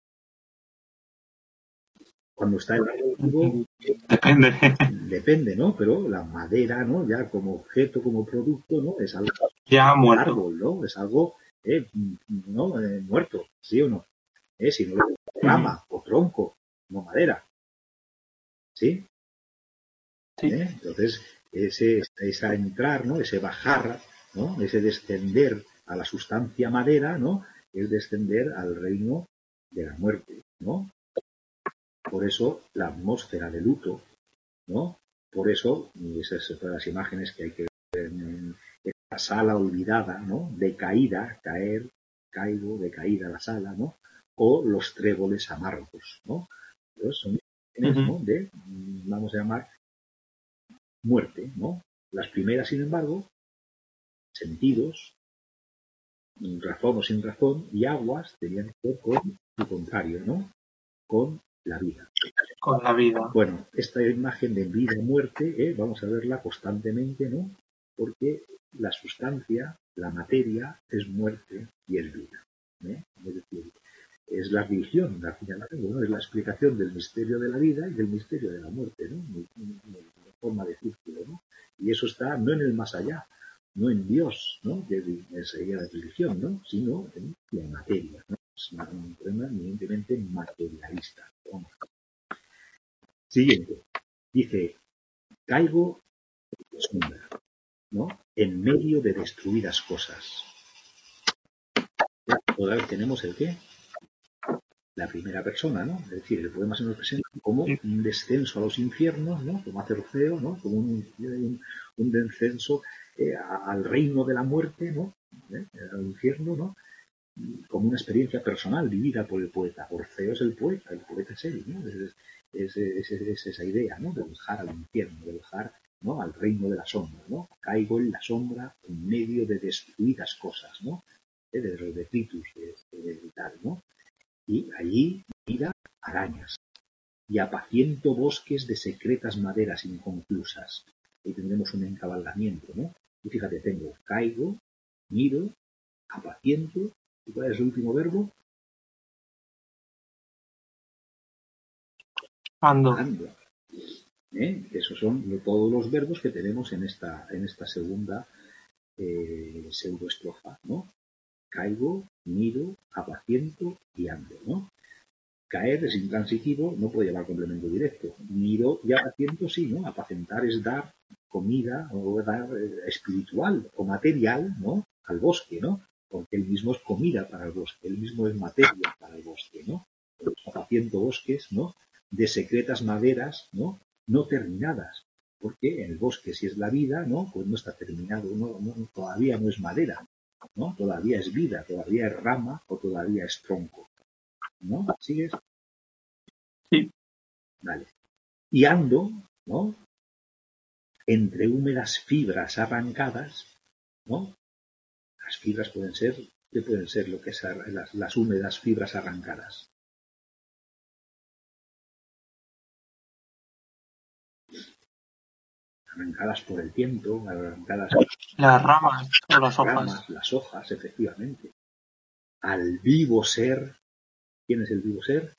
Cuando está el vivo, depende. Depende, ¿no? Pero la madera, ¿no?, ya como objeto, como producto, ¿no?, es algo ya muerto. árbol, ¿no? Es algo ¿no?, muerto, ¿sí o no? Si no rama o tronco, no madera. ¿Sí? Sí. Entonces, esa entrar, ¿no?, ese bajar, ¿no?, ese descender a la sustancia madera, ¿no?, es descender al reino de la muerte, ¿no? Por eso la atmósfera de luto, ¿no? Por eso, y esas son todas las imágenes que hay que ver en esta sala olvidada, ¿no?, de caída, caer, caigo, de caída la sala, ¿no?, o los tréboles amargos, ¿no? Entonces son imágenes, ¿no?, de, vamos a llamar, muerte, ¿no? Las primeras, sin embargo, sentidos, razón o sin razón, y aguas tenían que ver con lo contrario, ¿no?, con la vida. Con la vida. Bueno, esta imagen de vida y muerte, vamos a verla constantemente, ¿no? Porque la sustancia, la materia, es muerte y es vida. Es decir, es la religión, al fin y al cabo, ¿no? Es la explicación del misterio de la vida y del misterio de la muerte, ¿no? En forma de círculo, ¿no? Y eso está no en el más allá, no en Dios, ¿no?, que sería la religión, ¿no?, sino en la materia, ¿no? Es un problema eminentemente materialista. Vamos. Siguiente. Dice, caigo en sombra, ¿no?, en medio de destruidas cosas. Otra vez tenemos el qué. La primera persona, ¿no? Es decir, el poema se nos presenta como un descenso a los infiernos, ¿no?, como hace Orfeo, ¿no?, como un descenso al reino de la muerte, ¿no?, al infierno, ¿no?, como una experiencia personal vivida por el poeta. Orfeo es el poeta es él, ¿no? Es esa idea, ¿no?, de bajar al infierno, de bajar, ¿no?, al reino de la sombra, ¿no? Caigo en la sombra en medio de destruidas cosas, ¿no?, de los detritus, de tal, ¿no? Y allí mira arañas y apaciento bosques de secretas maderas inconclusas. Ahí tendremos un encabalgamiento, ¿no? Y fíjate, tengo caigo, miro, apaciento. ¿Y cuál es el último verbo? Ando. Esos son todos los verbos que tenemos en esta segunda pseudoestrofa, ¿no? Caigo, miro, apaciento y ando, ¿no? Caer es intransitivo, no puede llevar complemento directo. Miro y apaciento sí, ¿no? Apacentar es dar comida o dar espiritual o material, ¿no? Al bosque, ¿no? Porque él mismo es comida para el bosque, él mismo es materia para el bosque, ¿no? Apaciento bosques, ¿no? De secretas maderas, ¿no? No terminadas. Porque en el bosque, si es la vida, ¿no? Pues no está terminado, todavía no es madera, ¿no? Todavía es vida, todavía es rama o todavía es tronco, ¿no? ¿Sigues? Sí. Vale. Y ando, ¿no? Entre húmedas fibras arrancadas, ¿no? Las fibras pueden ser, ¿qué pueden ser lo que es las húmedas fibras arrancadas? Arrancadas por el viento, arrancadas Las ramas o las hojas. ramas, las hojas, efectivamente. Al vivo ser, ¿quién es el vivo ser?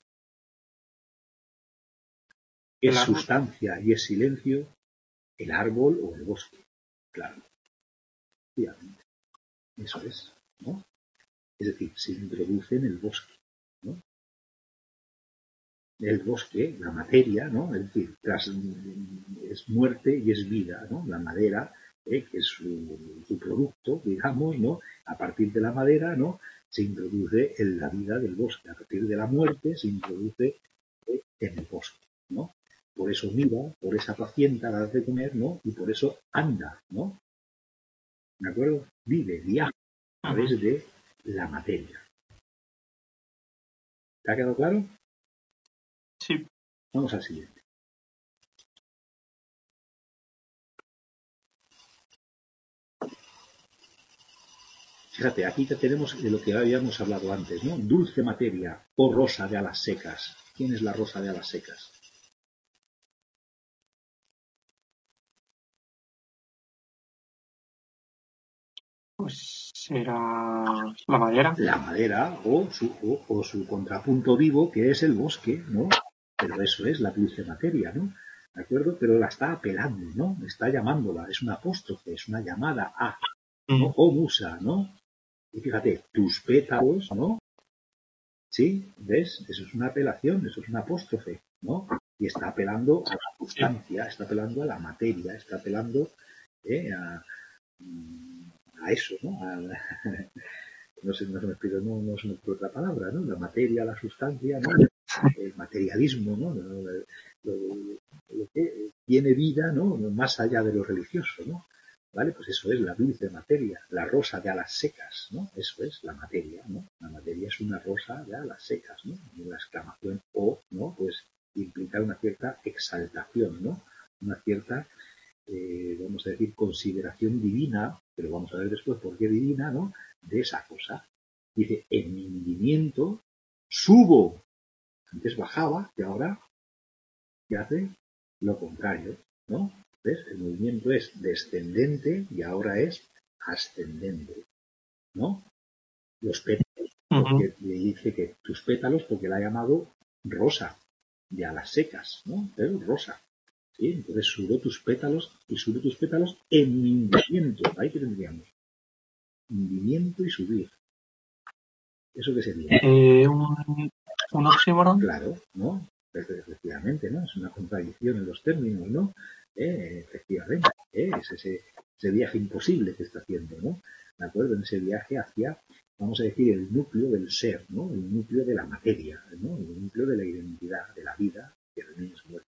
Es sustancia y es silencio, el árbol o el bosque. Claro, efectivamente. Eso es, ¿no? Es decir, se introduce en el bosque, ¿no? El bosque, la materia, ¿no? Es decir, es muerte y es vida, ¿no? La madera, que es su producto, digamos, ¿no? A partir de la madera, ¿no? Se introduce en la vida del bosque. A partir de la muerte se introduce en el bosque, ¿no? Por eso mira, por esa pacienta la de comer, ¿no? Y por eso anda, ¿no? ¿De acuerdo? Vive, viaja a través de la materia. ¿Te ha quedado claro? Sí. Vamos al siguiente. Fíjate, aquí ya tenemos de lo que habíamos hablado antes, ¿no? Dulce materia o rosa de alas secas. ¿Quién es la rosa de alas secas? Pues será la madera. La madera o su contrapunto vivo, que es el bosque, ¿no? Pero eso es la dulce materia, ¿no? ¿De acuerdo? Pero la está apelando, ¿no? Está llamándola, es una apóstrofe, es una llamada a, ¿no? O musa, ¿no? Y fíjate, tus pétalos, ¿no? ¿Sí? ¿Ves? Eso es una apelación, eso es una apóstrofe, ¿no? Y está apelando a la sustancia, está apelando a la materia, está apelando a eso, ¿no? No se me explica, no se me ocurre otra palabra, ¿no? La materia, la sustancia, ¿no? El materialismo, ¿no? Lo que tiene vida, ¿no? Más allá de lo religioso, ¿no? ¿Vale? Pues eso es la dulce materia, la rosa de alas secas, ¿no? Eso es la materia, ¿no? La materia es una rosa de alas secas, ¿no? Y la exclamación o, ¿no? Pues implica una cierta exaltación, ¿no? Una cierta, vamos a decir, consideración divina, pero vamos a ver después por qué divina, ¿no? De esa cosa. Dice, en mi hundimiento subo. Antes bajaba y ahora, ¿qué hace? Lo contrario, ¿no? ¿Ves? El movimiento es descendente y ahora es ascendente, ¿no? Los pétalos, porque le dice que tus pétalos, porque la ha llamado rosa, de alas secas, ¿no? Pero rosa. ¿Sí? Entonces subo tus pétalos y subo tus pétalos en mi hundimiento. Ahí que tendríamos. Hundimiento y subir. ¿Eso qué sería? ¿Un oxímoron? Claro, ¿no? Efectivamente, ¿no? Es una contradicción en los términos, ¿no? Efectivamente, es ese viaje imposible que está haciendo, ¿no? ¿De acuerdo? En ese viaje hacia, vamos a decir, el núcleo del ser, ¿no? El núcleo de la materia, ¿no? El núcleo de la identidad, de la vida, que también es muerte.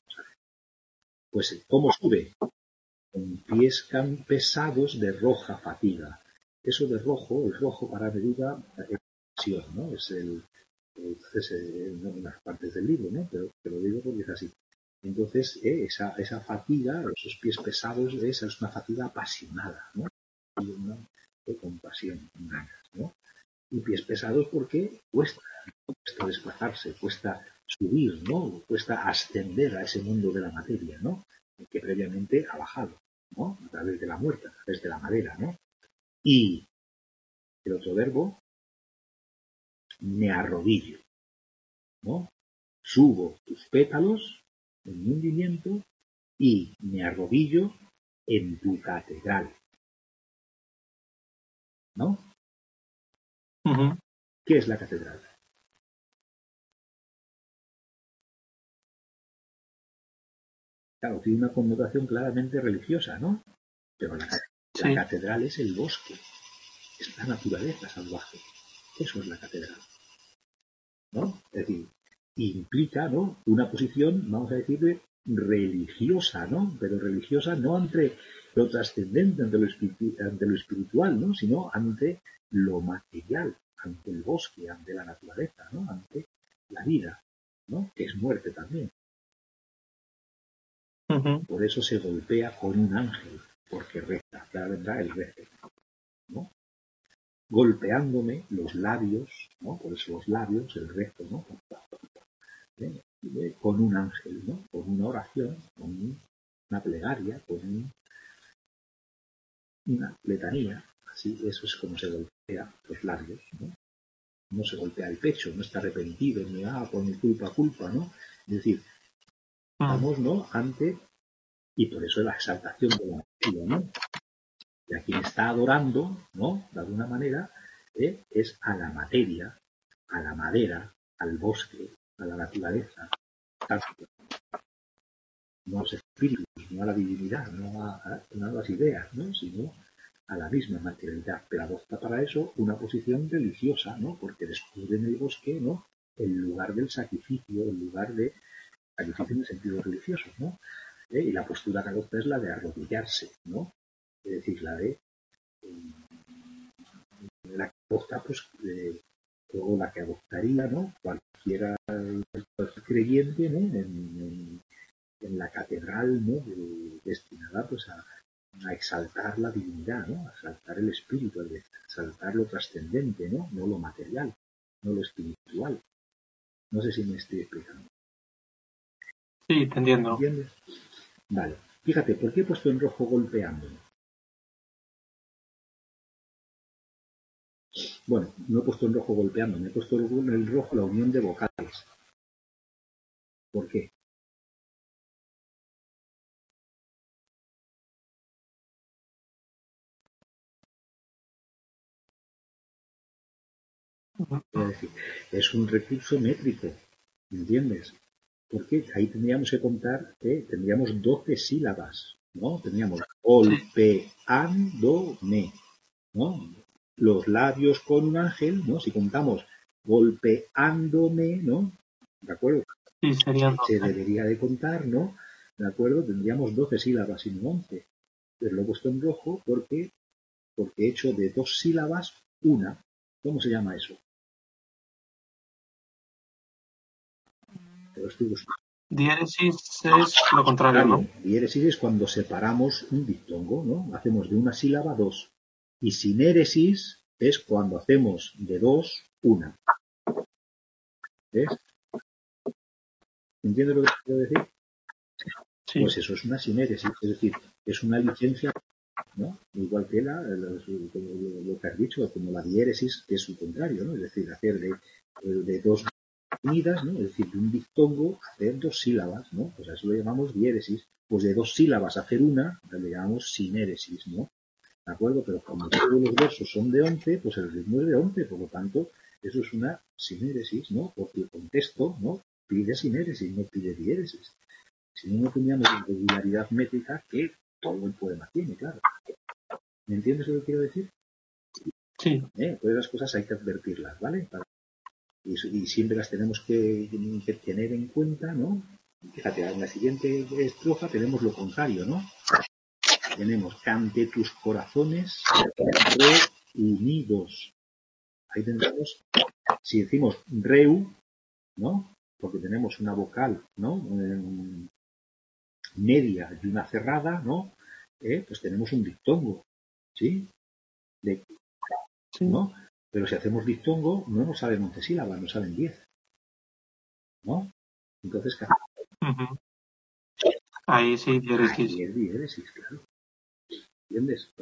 Pues, ¿cómo sube? Con pies pesados de roja fatiga. Eso de rojo, el rojo para medida pasión, ¿no? Es entonces, en las partes del libro, ¿no? Pero te lo digo porque es así. Entonces, esa fatiga, esos pies pesados, esa es una fatiga apasionada, ¿no? De compasión, ganas, ¿no? Y pies pesados porque cuesta desplazarse, cuesta subir, ¿no? Cuesta ascender a ese mundo de la materia, ¿no? Que previamente ha bajado, ¿no? A través de la muerte, a través de la madera, ¿no? Y el otro verbo, me arrodillo, ¿no? Subo tus pétalos en mi hundimiento y me arrodillo en tu catedral. ¿No? Ujú. ¿Qué es la catedral? Claro, tiene una connotación claramente religiosa, ¿no? Pero la Sí. catedral es el bosque, es la naturaleza salvaje. Eso es la catedral, ¿no? Es decir, implica, ¿no?, una posición, vamos a decirle, religiosa, ¿no? Pero religiosa no ante lo trascendente, ante lo espiritual, ¿no?, sino ante lo material, ante el bosque, ante la naturaleza, ¿no?, ante la vida, ¿no?, que es muerte también. Ujú. Por eso se golpea con un ángel, porque reza, ya vendrá el rezo, ¿no? Golpeándome los labios, ¿no? Por eso los labios, el rezo, ¿no? Con un ángel, ¿no? Con una oración, con una plegaria, con una letanía. Así, eso es como se golpea los labios, ¿no? No se golpea el pecho, no está arrepentido, ni por mi culpa, ¿no? Es decir, estamos, ¿no?, ante, y por eso la exaltación de la vida, ¿no? Y a quien está adorando, ¿no?, de alguna manera, es a la materia, a la madera, al bosque, a la naturaleza, no a los espíritus, no a la divinidad, no a las ideas, ¿no?, sino a la misma materialidad, pero adopta para eso una posición religiosa, ¿no?, porque descubre en el bosque, ¿no?, el lugar del sacrificio, el lugar de sacrificio en el sentido religioso, ¿no? Y la postura que adopta es la de arrodillarse, ¿no? Es decir, la de la que adopta, pues, o la que adoptaría, ¿no?, cualquier creyente, ¿no?, en la catedral, ¿no?, destinada, pues, a exaltar la divinidad, ¿no?, a exaltar el espíritu, a exaltar lo trascendente, ¿no?, no lo material, no lo espiritual. No sé si me estoy explicando. Sí, te entiendo. ¿Entiendes? Vale. Fíjate, ¿por qué he puesto en rojo golpeándome? Bueno, no he puesto en rojo golpeándome, he puesto en el rojo la unión de vocales. ¿Por qué? Es decir, es un recurso métrico, ¿entiendes? Porque ahí tendríamos que contar, tendríamos 12 sílabas, ¿no? Tendríamos golpeándome, ¿no? Los labios con un ángel, ¿no? Si contamos golpeándome, ¿no? ¿De acuerdo? Sí, serían Se 12. debería de contar, ¿no? ¿De acuerdo? Tendríamos 12 sílabas y no 11. Pero lo he puesto en rojo porque he hecho de 2 sílabas una. ¿Cómo se llama eso? Te lo estoy buscando. Diéresis es lo contrario, ¿no? Diéresis es cuando separamos un diptongo, ¿no? Hacemos de una sílaba dos. Y sinéresis es cuando hacemos de dos una. ¿Ves? ¿Entiendes lo que quiero decir? Sí. Pues eso es una sinéresis, es decir, es una licencia, ¿no? Igual que lo que has dicho, como la diéresis, que es su contrario, ¿no? Es decir, hacer de dos unidas, ¿no? Es decir, de un diptongo hacer dos sílabas, ¿no? Pues a eso lo llamamos diéresis. Pues de dos sílabas hacer una, le llamamos sinéresis, ¿no? ¿De acuerdo? Pero como todos los versos son de 11, pues el ritmo es de 11, por lo tanto, eso es una sinéresis, ¿no? Porque el contexto, ¿no?, pide sinéresis, no pide diéresis. Si no, no tendríamos la regularidad métrica que todo el poema tiene, claro. ¿Me entiendes lo que quiero decir? Sí. Pues esas cosas hay que advertirlas, ¿vale? Y siempre las tenemos que tener en cuenta, ¿no? Fíjate, en la siguiente estrofa tenemos lo contrario, ¿no? Tenemos cante tus corazones reunidos. Ahí tendremos, si decimos reu, ¿no? Porque tenemos una vocal, ¿no?, media y una cerrada, ¿no? Pues tenemos un diptongo, ¿sí? Sí. ¿No? Pero si hacemos diptongo, no nos salen 11 sílabas, nos salen 10, ¿no? Entonces, Ujú. Ahí sí, diéresis. ahí es diéresis, claro. ¿Entiendes?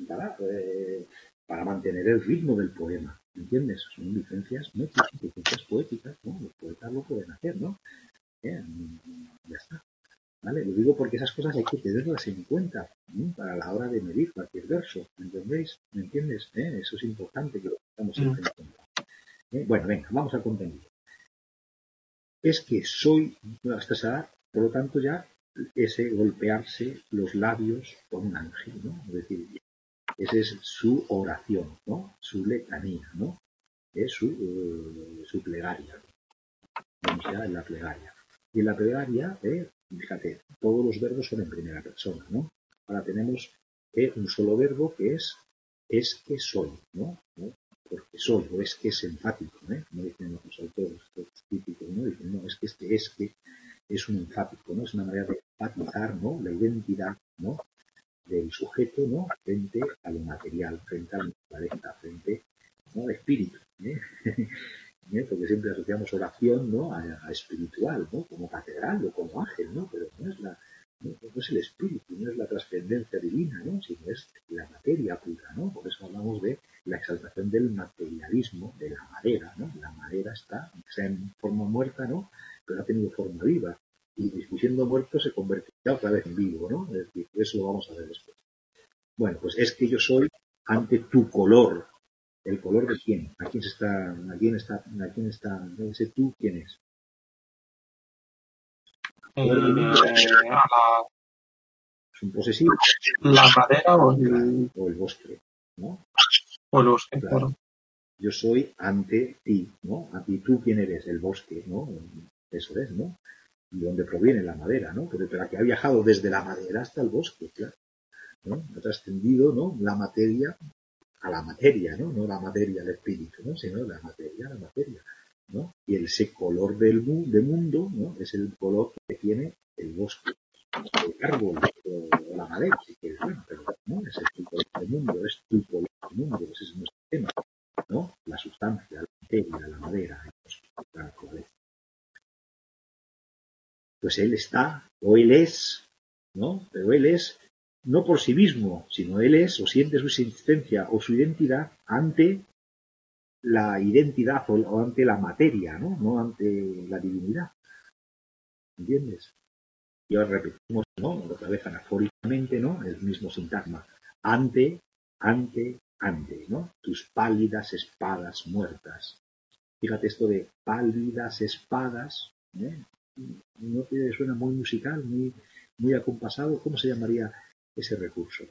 Para mantener el ritmo del poema, ¿entiendes? Son licencias métricas, licencias poéticas, ¿no? Los poetas lo pueden hacer, ¿no? Ya está. ¿Vale? Lo digo porque esas cosas hay que tenerlas en cuenta, ¿no? Para la hora de medir cualquier verso, ¿entendéis? ¿Me entiendes? Eso es importante que lo tengamos siempre en cuenta. Bueno, venga, vamos al contenido. Es que soy, hasta esa edad, por lo tanto ya ese golpearse los labios con un ángel, ¿no? Es decir, esa es su oración, ¿no? Su letanía, ¿no? Es su plegaria. Vamos ya en la plegaria. Y en la plegaria, fíjate, todos los verbos son en primera persona, ¿no? Ahora tenemos un solo verbo que es que soy, ¿no? Porque soy, o es que es enfático, como dicen los autores, los típicos, ¿no? Dicen, no, es que este es que es un enfático, ¿no? Es una manera de enfatizar, ¿no? La identidad, ¿no? Del sujeto, ¿no? Frente a lo material, frente a la naturaleza, frente, ¿no? al espíritu, porque siempre asociamos oración, ¿no? a espiritual, ¿no? Como catedral o como ángel, ¿no? Pero no es el espíritu, no es la trascendencia divina, ¿no? Sino es la materia pura, ¿no? Por eso hablamos de la exaltación del materialismo, de la madera, ¿no? La madera está en forma muerta, ¿no? Pero ha tenido forma viva. Y siendo muerto se convertirá otra vez en vivo, ¿no? Es decir, eso lo vamos a ver después. Bueno, pues es que yo soy ante tu color. ¿El color de quién? ¿A quién está? Ese tú, ¿quién es? ¿Es un posesivo? La madera o el bosque, ¿no? O el bosque, claro. Yo soy ante ti, ¿no? A ti, ¿tú quién eres? El bosque, ¿no? Eso es, ¿no? Y dónde proviene la madera, ¿no? Pero que ha viajado desde la madera hasta el bosque, claro, ¿no? Ha trascendido, ¿no? La materia a la materia, ¿no? No la materia al espíritu, ¿no? Sino la materia a la materia, ¿no? Y ese color de mundo, ¿no? Es el color que tiene el bosque, el árbol o la madera, si quieres, bueno, pero no es el color del mundo, es tu color del mundo, ese es nuestro tema, ¿no? La sustancia, la materia, la madera, el bosque, la naturaleza. Pues él está, o él es, ¿no? Pero él es no por sí mismo, sino él es o siente su existencia o su identidad ante la identidad o ante la materia, ¿no? No ante la divinidad. ¿Entiendes? Y ahora repetimos, ¿no? Otra vez anafóricamente, ¿no? El mismo sintagma. Ante, ¿no? Tus pálidas espadas muertas. Fíjate esto de pálidas espadas, ¿eh? ¿No te suena muy musical, muy acompasado? ¿Cómo se llamaría ese recurso?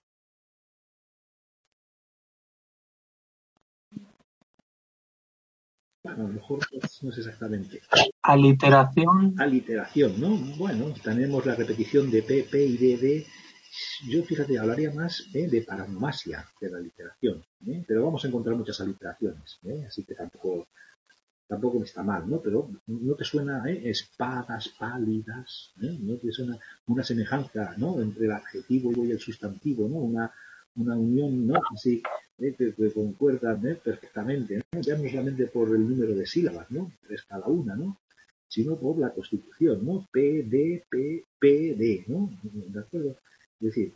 Bueno, a lo mejor no es exactamente. Aliteración. Aliteración, ¿no? Bueno, tenemos la repetición de P, P y D. Yo, fíjate, hablaría más de paranomasia de la aliteración, pero vamos a encontrar muchas aliteraciones, así que tampoco me está mal, ¿no? Pero ¿no te suena espadas pálidas? ¿No te suena una semejanza, ¿no? Entre el adjetivo y el sustantivo, ¿no? Una unión, ¿no? Así, que concuerdan perfectamente, ¿no? Ya no solamente por el número de sílabas, ¿no? 3 cada una, ¿no? Sino por la constitución, ¿no? P, D, P, P, D, ¿no? ¿De acuerdo? Es decir,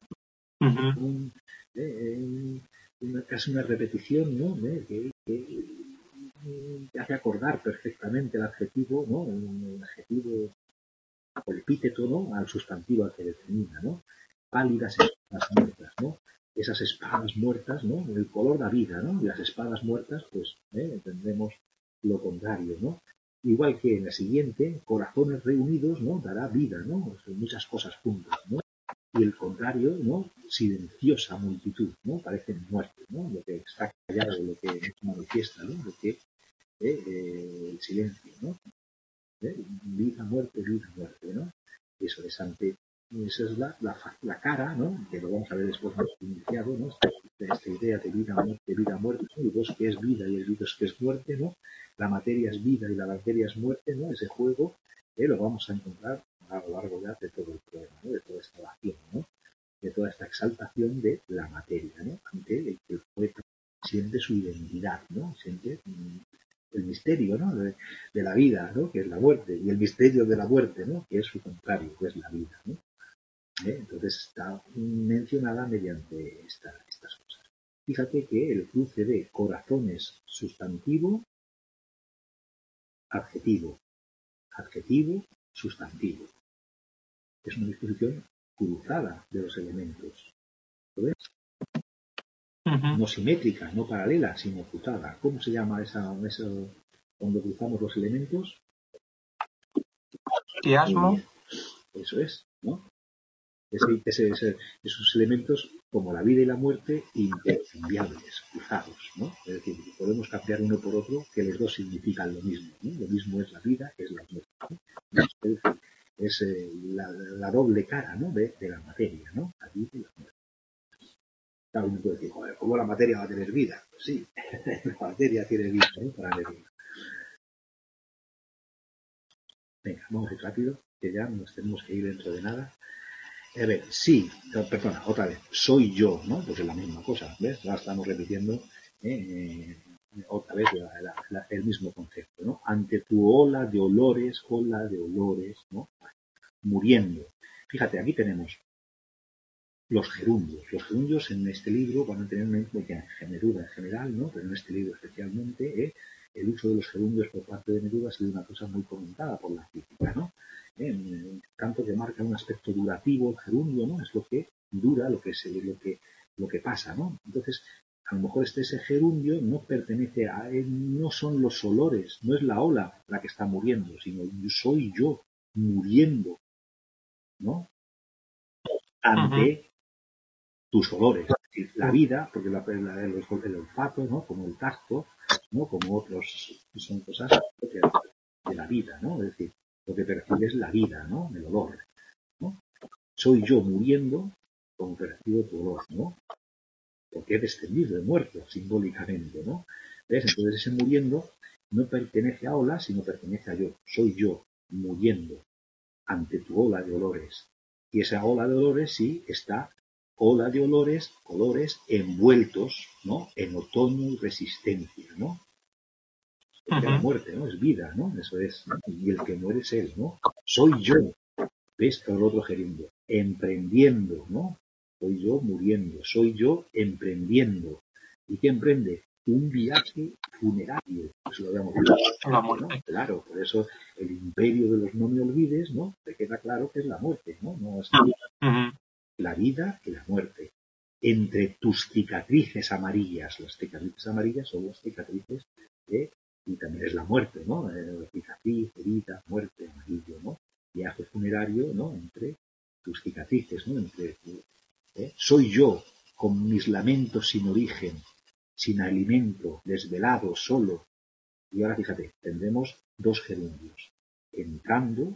casi una repetición, ¿no? Que hace acordar perfectamente el adjetivo, ¿no? El adjetivo o el epíteto, ¿no? Al sustantivo al que determina, ¿no? Pálidas espadas muertas, ¿no? Esas espadas muertas, ¿no? El color da vida, ¿no? Y las espadas muertas, pues, tendremos lo contrario, ¿no? Igual que en la siguiente, corazones reunidos, ¿no? Dará vida, ¿no? Son muchas cosas juntas, ¿no? Y el contrario, ¿no? Silenciosa multitud, ¿no? Parece muerte, ¿no? Lo que está callado, lo que no manifiesta, ¿no? Lo que el silencio, ¿no? Vida, muerte, ¿no? Eso es esa es la cara, ¿no? Que lo vamos a ver después más iniciado, ¿no? Esta idea de vida, muerte, ¿no? El bosque es vida y el bosque es muerte, ¿no? La materia es vida y la materia es muerte, ¿no? Ese juego lo vamos a encontrar a lo largo ya de todo el programa, ¿no? De toda esta oración, ¿no? De toda esta exaltación de la materia, ¿no? Ante el que el poeta siente su identidad, ¿no? Siente el misterio, ¿no? De la vida, ¿no? Que es la muerte, y el misterio de la muerte, ¿no? Que es su contrario, que es la vida, ¿no? Entonces está mencionada mediante estas cosas. Fíjate que el cruce de corazones sustantivo, adjetivo, sustantivo. Es una disposición cruzada de los elementos. ¿Lo ves? No simétrica, no paralela, sino cruzada. ¿Cómo se llama eso cuando cruzamos los elementos? Quiasmo. Eso es, ¿no? Esos elementos, como la vida y la muerte, intercambiables, cruzados, ¿no? Es decir, podemos cambiar uno por otro, que los dos significan lo mismo, ¿no? Lo mismo es la vida que es la muerte, ¿no? Es decir, es la doble cara, ¿no? de la materia, ¿no? La vida y la muerte. Claro, uno puede decir, joder, ¿cómo la materia va a tener vida? Pues sí, la materia tiene vida, ¿no? Para tener vida. Venga, vamos a ir rápido, que ya nos tenemos que ir dentro de nada. A ver, sí, perdona, otra vez, soy yo, ¿no? Pues es la misma cosa, ¿ves? Ahora estamos repitiendo otra vez el mismo concepto, ¿no? Ante tu ola de olores, ¿no? Muriendo. Fíjate, aquí tenemos los gerundios. Los gerundios en este libro van a tener una influencia en Neruda en general, ¿no? Pero en este libro especialmente, el uso de los gerundios por parte de Neruda ha sido una cosa muy comentada por la crítica, ¿no? Tanto que marca un aspecto durativo el gerundio, ¿no? Es lo que dura, lo que pasa, ¿no? Entonces, a lo mejor ese gerundio no pertenece a él, no son los olores, no es la ola la que está muriendo, sino soy yo muriendo, ¿no? Ante tus olores, es decir, la vida, porque el olfato, ¿no? Como el tacto, ¿no? Como otros, son cosas de la vida, ¿no? Es decir, lo que percibes es la vida, ¿no? El olor, ¿no? Soy yo muriendo como percibo tu olor, ¿no? Porque he descendido, he muerto simbólicamente, ¿no? ¿Ves? Entonces ese muriendo no pertenece a ola, sino pertenece a yo. Soy yo muriendo ante tu ola de olores. Y esa ola de olores sí está ola de olores envueltos, ¿no? En otoño y resistencia, ¿no? Es la muerte, ¿no? Es vida, ¿no? Eso es, ¿no? Y el que muere es él, ¿no? Soy yo, ¿ves? Todo el otro gerundio. Emprendiendo, ¿no? Soy yo muriendo, soy yo emprendiendo. ¿Y qué emprende? Un viaje funerario. Eso lo habíamos visto. La muerte. ¿No? Claro, por eso el imperio de los no me olvides, ¿no? Te queda claro que es la muerte, ¿no? No es la vida y la muerte. Entre tus cicatrices amarillas. Las cicatrices amarillas son las cicatrices y también es la muerte, ¿no? Cicatriz, herida, muerte, amarillo, ¿no? Viaje funerario, ¿no? Entre tus cicatrices, ¿no? Soy yo, con mis lamentos sin origen, sin alimento, desvelado, solo. Y ahora fíjate, tendremos dos gerundios. Entrando,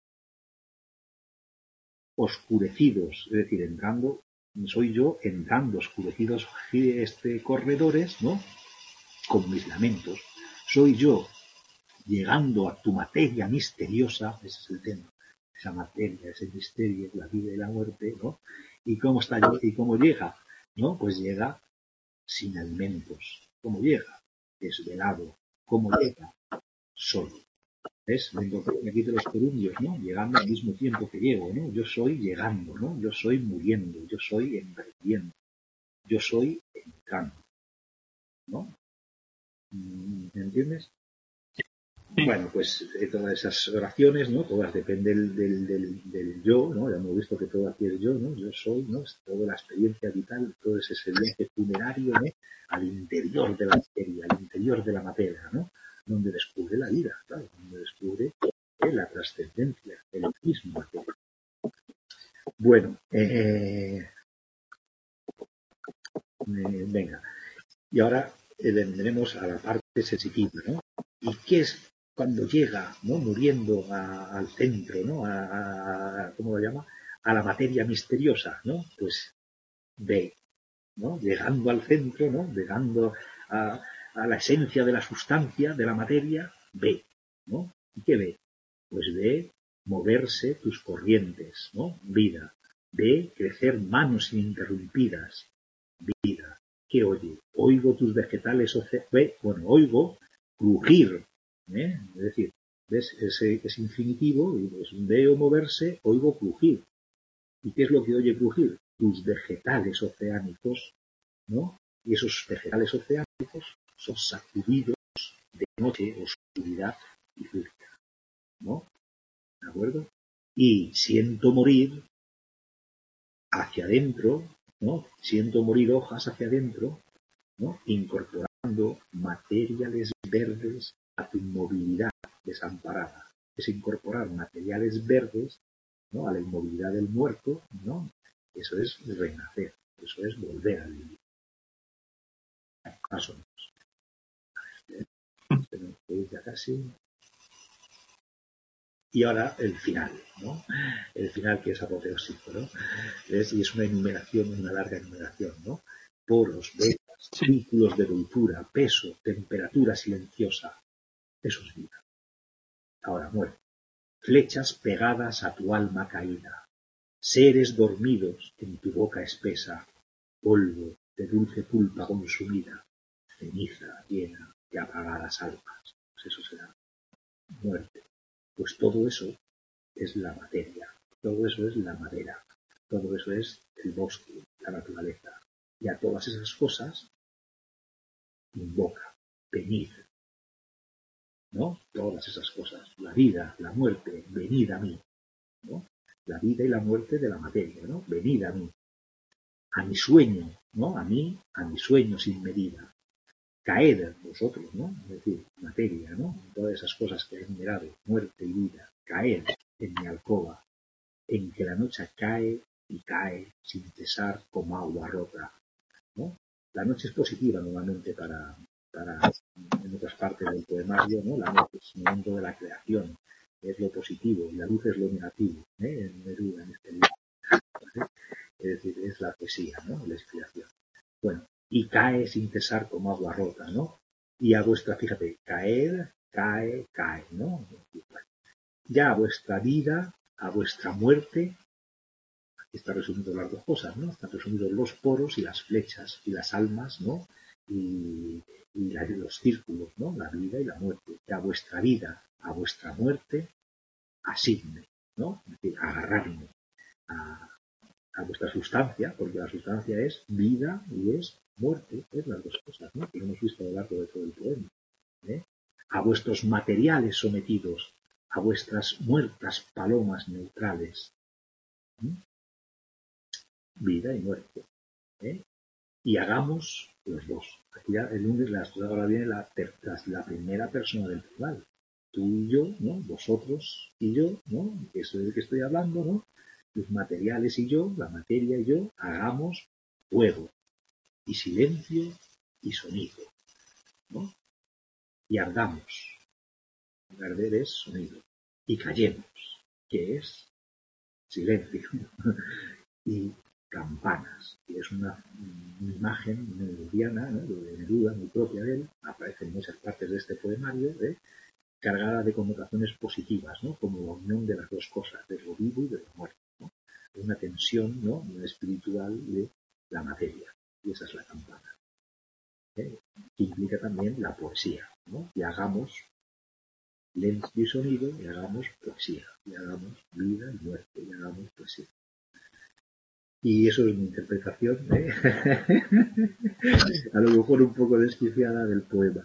oscurecidos, es decir, entrando, soy yo entrando oscurecidos corredores, ¿no? Con mis lamentos. Soy yo llegando a tu materia misteriosa, ese es el tema, esa materia, ese misterio, la vida y la muerte, ¿no? ¿Y cómo está y cómo llega? ¿No? Pues llega sin alimentos. ¿Cómo llega? Desvelado. ¿Cómo llega? Solo. ¿Ves? Me quito los gerundios, ¿no? Llegando al mismo tiempo que llego, ¿no? Yo soy llegando, ¿no? Yo soy muriendo, yo soy emprendiendo, yo soy entrando, ¿no? ¿Me entiendes? Sí. Bueno, pues todas esas oraciones, ¿no? Todas dependen del yo, ¿no? Ya hemos visto que todo aquí es yo, ¿no? Yo soy, ¿no? Es toda la experiencia vital, todo ese viaje funerario, ¿no? Al interior de la materia, al interior de la materia, ¿no? Donde descubre la vida, claro, donde descubre la trascendencia, el mismo. Bueno, venga. Y ahora vendremos a la parte sensitiva, ¿no? ¿Y qué es cuando llega, ¿no? Muriendo al centro, ¿no? ¿Cómo lo llama? A la materia misteriosa, ¿no? Pues ve, ¿no? Llegando al centro, ¿no? Llegando a la esencia de la sustancia, de la materia, ve, ¿no? ¿Y qué ve? Pues ve moverse tus corrientes, ¿no? Vida. Ve crecer manos ininterrumpidas. Vida. ¿Qué oye? Oigo tus vegetales, oigo crujir, es decir, ¿ves? Es infinitivo, y pues veo moverse, oigo crujir. ¿Y qué es lo que oye crujir? Tus vegetales oceánicos, ¿no? Y esos vegetales oceánicos son sacudidos de noche, oscuridad y furia, ¿no? ¿de acuerdo? Y siento morir hacia adentro, ¿no? Siento morir hojas hacia adentro, ¿no? Incorporando materiales verdes a tu inmovilidad desamparada. Es incorporar materiales verdes, ¿no? A la inmovilidad del muerto, ¿no? Eso es renacer, eso es volver a vivir. Más o menos. Tenemos que ir ya casi. Y ahora el final, ¿no? El final que es apoteósico, ¿no? ¿Ves? Y es una enumeración, una larga enumeración, ¿no? Poros, vetas, círculos de dulzura, peso, temperatura silenciosa. Eso es vida. Ahora muerte. Flechas pegadas a tu alma caída. Seres dormidos en tu boca espesa. Polvo de dulce pulpa consumida. Ceniza llena de apagadas almas. Pues eso será muerte. Pues todo eso es la materia, todo eso es la madera, todo eso es el bosque, la naturaleza. Y a todas esas cosas invoca, venid, ¿no? Todas esas cosas, la vida, la muerte, venid a mí, ¿no? La vida y la muerte de la materia, ¿no? Venid a mi sueño, ¿no? A mí, a mi sueño sin medida. Caed vosotros, ¿no? Es decir, materia, ¿no? Todas esas cosas que he enumerado, muerte y vida, caed en mi alcoba, en que la noche cae y cae sin cesar como agua rota, ¿no? La noche es positiva normalmente para en otras partes del poemario, ¿no? La noche es el momento de la creación, es lo positivo y la luz es lo negativo, en Neruda, en este libro, ¿vale? Es decir, es la poesía, ¿no? La inspiración. Bueno, y cae sin cesar como agua rota, ¿no? Y a vuestra, fíjate, caer, cae, cae, ¿no? Ya a vuestra vida, a vuestra muerte, está resumido las dos cosas, ¿no? Están resumidos los poros y las flechas y las almas, ¿no? Y los círculos, ¿no? La vida y la muerte. Que a vuestra vida, a vuestra muerte, asigne, ¿no? Es decir, agarrarme a vuestra sustancia, porque la sustancia es vida y es muerte, es las dos cosas, ¿no? Que hemos visto a lo largo de todo el poema, ¿eh? A vuestros materiales sometidos, a vuestras muertas palomas neutrales, ¿eh? Vida y muerte, ¿eh? Y hagamos los dos. Aquí ya el lunes ahora viene la primera persona del plural. Tú y yo, ¿no? Vosotros y yo, ¿no? Eso es de que estoy hablando, ¿no? Los materiales y yo, la materia y yo, hagamos fuego y silencio y sonido, ¿no? Y ardamos. Arder es sonido. Y callemos, que es silencio. Y campanas, que es una imagen nerudiana, ¿no? De Neruda, muy propia de él, aparece en muchas partes de este poemario, cargada de connotaciones positivas, ¿no? Como la unión de las dos cosas, de lo vivo y de lo muerto, ¿no? Una tensión, ¿no? Espiritual de la materia, y esa es la campana, que implica también la poesía, ¿no? Y hagamos silencio y sonido, y hagamos poesía, y hagamos vida y muerte, y hagamos poesía. Y eso es mi interpretación, a lo mejor un poco desquiciada del poema.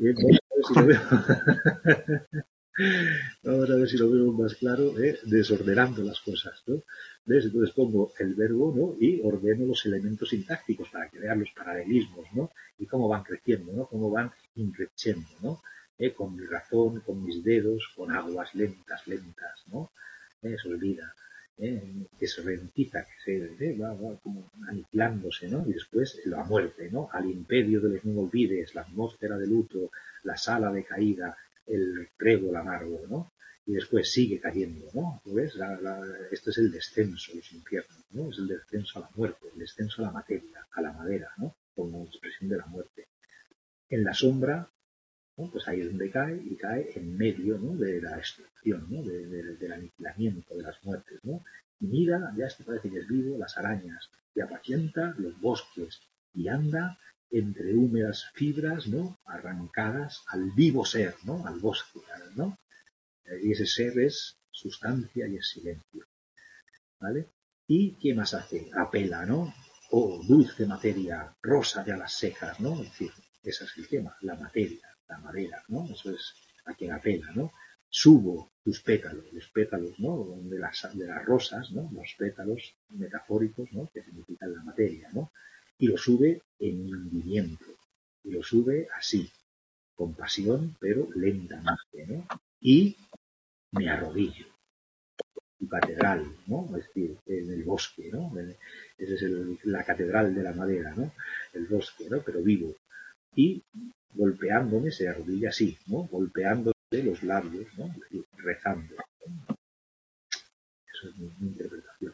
Vamos a ver si lo veo más claro, desordenando las cosas, ¿no? ¿Ves? Entonces pongo el verbo, ¿no? Y ordeno los elementos sintácticos para que vean los paralelismos, ¿no? Y cómo van creciendo, ¿no? Cómo van increciendo, ¿no? Con mi razón, con mis dedos, con aguas lentas, ¿no? Se olvida. Que se ralentiza, que se va como aniquilándose, ¿no? Y después la muerte, ¿no? Al imperio de los no olvides, la atmósfera de luto, la sala de caída, el trébol amargo, ¿no? Y después sigue cayendo, ¿no? ¿Ves? Esto es el descenso, los infiernos, ¿no? Es el descenso a la muerte, el descenso a la materia, a la madera, ¿no? Como expresión de la muerte. En la sombra, ¿no? Pues ahí es donde cae, y cae en medio, ¿no? De la destrucción, ¿no? Del aniquilamiento, de las muertes, ¿no? Y mira, ya esto parece que es vivo, las arañas, y apacienta los bosques, y anda entre húmedas fibras, ¿no? Arrancadas al vivo ser, ¿no? Al bosque, ¿no? Y ese ser es sustancia y es silencio, ¿vale? ¿Y qué más hace? Apela, ¿no? Oh, dulce materia, rosa de alas secas, ¿no? Es decir, ese es el tema, la materia, la madera, ¿no? Eso es a quien apela, ¿no? Subo tus pétalos, los pétalos, ¿no? De las rosas, ¿no? Los pétalos metafóricos, ¿no? Que significan la materia, ¿no? Y lo sube en mi hundimiento. Y lo sube así, con pasión, pero lentamente, ¿no? Y me arrodillo. Tu catedral, ¿no? Es decir, en el bosque, ¿no? Esa es la catedral de la madera, ¿no? El bosque, ¿no? Pero vivo. Y golpeándome se arrodilla así, ¿no? Golpeándose los labios, ¿no? Es decir, rezando. Eso es mi interpretación.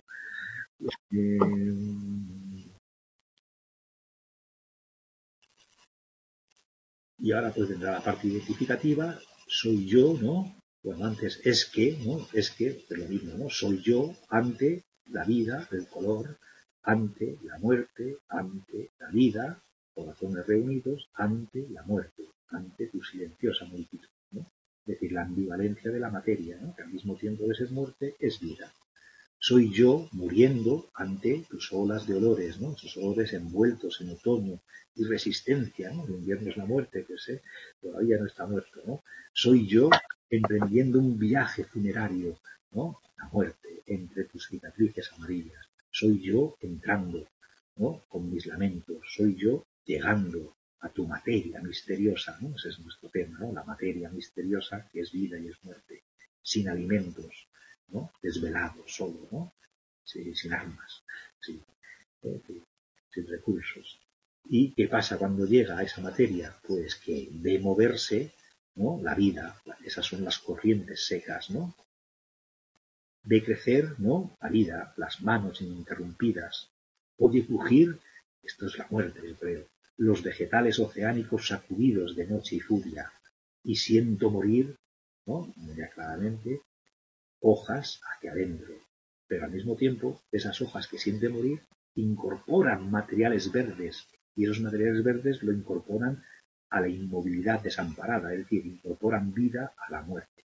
Y ahora pues vendrá la parte identificativa, soy yo, ¿no? Bueno, antes es que, ¿no? Es que, es lo mismo, ¿no? Soy yo ante la vida, el color, ante la muerte, ante la vida, corazones reunidos, ante la muerte, ante tu silenciosa multitud, ¿no? Es decir, la ambivalencia de la materia, ¿no? Que al mismo tiempo de ser muerte es vida. Soy yo muriendo ante tus olas de olores, ¿no? Esos olores envueltos en otoño y resistencia, ¿no? El invierno es la muerte, que sé, todavía no está muerto, ¿no? Soy yo emprendiendo un viaje funerario, ¿no? La muerte entre tus cicatrices amarillas. Soy yo entrando, ¿no? Con mis lamentos. Soy yo llegando a tu materia misteriosa, ¿no? Ese es nuestro tema, ¿no? La materia misteriosa que es vida y es muerte, sin alimentos, ¿no? Desvelado, solo, ¿no? Sí, sin armas, sí, sin recursos. ¿Y qué pasa cuando llega a esa materia? Pues que ve moverse, ¿no? La vida, esas son las corrientes secas, ¿no? Ve crecer, ¿no? La vida, las manos ininterrumpidas. Oye crujir, esto es la muerte, yo creo, los vegetales oceánicos sacudidos de noche y furia. Y siento morir, ¿no? Ya claramente, hojas hacia adentro, pero al mismo tiempo esas hojas que siente morir incorporan materiales verdes y esos materiales verdes lo incorporan a la inmovilidad desamparada, es decir, incorporan vida a la muerte.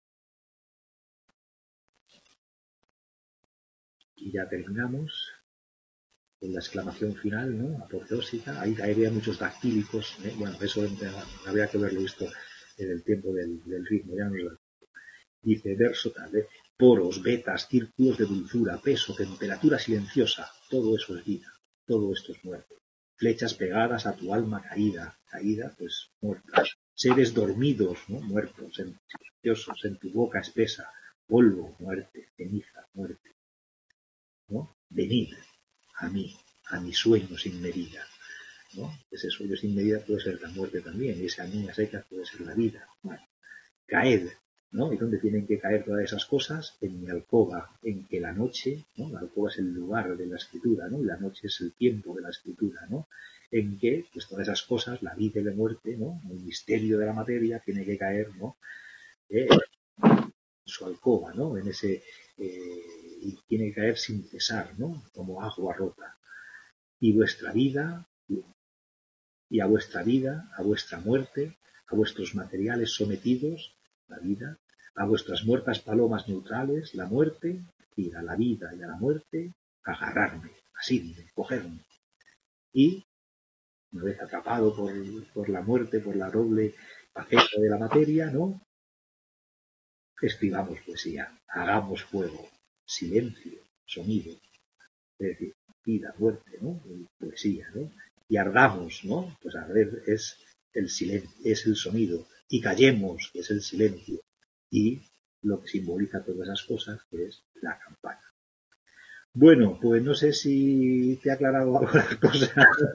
Y ya terminamos con la exclamación final, ¿no? Apoteósica. Ahí había muchos dactílicos, ¿eh? Bueno, eso habría que haberlo visto en el tiempo del ritmo, ya no lo dice verso tal vez, poros, vetas, círculos de dulzura, peso, temperatura silenciosa, todo eso es vida, todo esto es muerte. Flechas pegadas a tu alma caída, caída, pues muerta. Seres dormidos, ¿no? Muertos, silenciosos, en tu boca espesa, polvo, muerte, ceniza, muerte, ¿no? Venid a mí, a mi sueño sin medida, ¿no? Ese sueño sin medida puede ser la muerte también, y esa niña seca puede ser la vida. Bueno, caed, ¿no? ¿Y dónde tienen que caer todas esas cosas? En mi alcoba, en que la noche, ¿no? La alcoba es el lugar de la escritura, ¿no? Y la noche es el tiempo de la escritura, ¿no? En que, pues todas esas cosas, la vida y la muerte, ¿no? El misterio de la materia tiene que caer, ¿no? En su alcoba, ¿no? En ese, y tiene que caer sin cesar, ¿no? Como agua rota. Y vuestra vida, y a vuestra vida, a vuestra muerte, a vuestros materiales sometidos, la vida, a vuestras muertas palomas neutrales, la muerte, y a la vida y a la muerte, agarrarme, asirme, cogerme. Y, una vez atrapado por la muerte, por la doble faceta de la materia, ¿no? Escribamos poesía, hagamos fuego, silencio, sonido, es decir, vida, muerte, ¿no? Poesía, ¿no? Y ardamos, ¿no? Pues arder es el silencio, es el sonido, y callemos, que es el silencio, y lo que simboliza todas esas cosas, que es la campana. Bueno, pues no sé si te ha aclarado algunas cosas,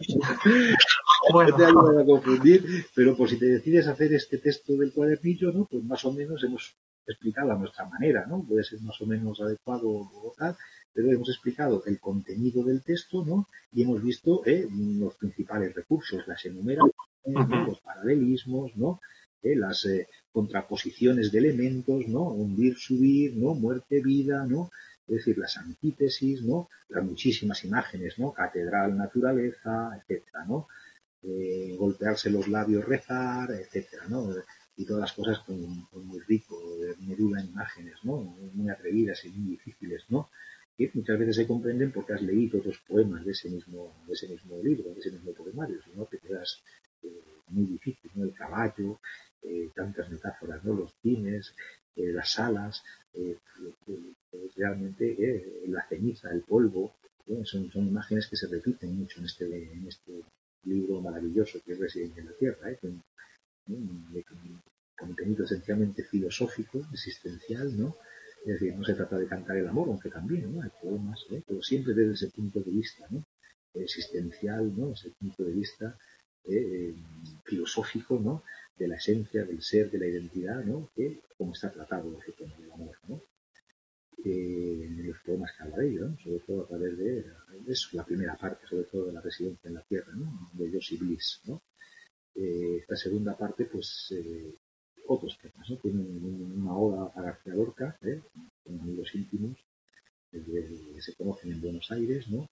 Bueno, te ha ayudado a confundir, pero por si te decides hacer este texto del cuadernillo, ¿no? Pues más o menos hemos explicado a nuestra manera, ¿no? Puede ser más o menos adecuado o tal, pero hemos explicado el contenido del texto, ¿no? Y hemos visto los principales recursos, las enumeraciones, ¿no? Los paralelismos, ¿no? Las contraposiciones de elementos, ¿no? Hundir, subir, ¿no? Muerte, vida, ¿no? Es decir, las antítesis, ¿no? Las muchísimas imágenes, ¿no? Catedral, naturaleza, etcétera, ¿no? Golpearse los labios, rezar, etcétera, ¿no? Y todas las cosas con muy rico, medula en imágenes, ¿no? Muy atrevidas y muy difíciles, ¿no? Que muchas veces se comprenden porque has leído otros poemas de ese mismo libro, de ese mismo poemario, si no te quedas muy difícil, ¿no? El caballo, tantas metáforas, ¿no? Los cines, las alas, realmente la ceniza, el polvo, son imágenes que se repiten mucho en este libro maravilloso que es Residencia en la Tierra, de contenido esencialmente filosófico, existencial, ¿no? Es decir, no se trata de cantar el amor, aunque también, ¿no? Hay poemas, pero siempre desde ese punto de vista, ¿no? Existencial, ¿no? Ese punto de vista filosófico, ¿no? De la esencia, del ser, de la identidad, ¿no? Que como está tratado ese tema del amor, ¿no? En los poemas que habla de ello, ¿no? Sobre todo a través de eso, la primera parte, sobre todo de la residencia en la tierra, ¿no? De Josie Bliss, ¿no? Esta segunda parte, pues, otros temas, ¿no? Tiene una oda a García Lorca, con amigos íntimos, que se conocen en Buenos Aires, ¿no?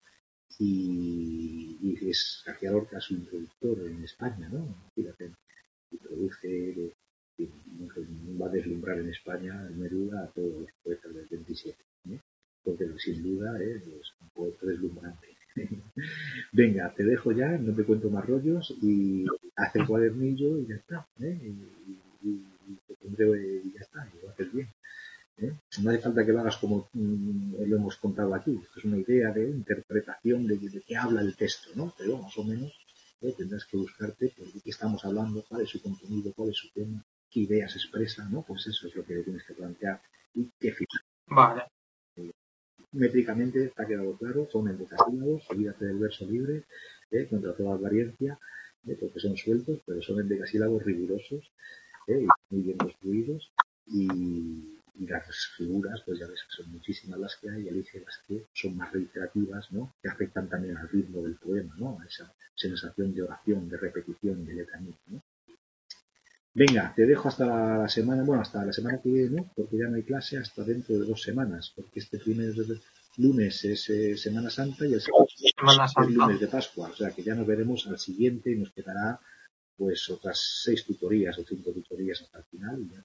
Y es García Lorca su introductor en España, ¿no? Fíjate, introduce, va a deslumbrar en España, en Neruda, a todos los poetas del 27, porque sin duda es un poeta deslumbrante. Venga, te dejo ya, no te cuento más rollos y haz el cuadernillo y ya está, y te pondré y ya está, y lo haces bien. No hace falta que lo hagas como lo hemos contado aquí. Esto es una idea de interpretación de qué habla el texto, ¿no? Pero más o menos tendrás que buscarte de qué estamos hablando, cuál es su contenido, cuál es su tema, qué ideas expresa, ¿no? Pues eso es lo que le tienes que plantear y qué final. Vale. Métricamente te ha quedado claro, son endecasílabos, olvídate del verso libre, contra toda variancia, porque son sueltos, pero son endecasílabos rigurosos, y muy bien construidos, y las figuras, pues ya ves que son muchísimas las que hay, elige las que son más reiterativas, ¿no? Que afectan también al ritmo del poema, ¿no? A esa sensación de oración, de repetición, de letanía, ¿no? Venga, te dejo hasta la semana, bueno, hasta la semana que viene, ¿no? Porque ya no hay clase hasta dentro de 2 semanas, porque este primer lunes es Semana Santa y el segundo es lunes de Pascua, o sea que ya nos veremos al siguiente y nos quedará pues otras 6 tutorías o 5 tutorías hasta el final. Y ya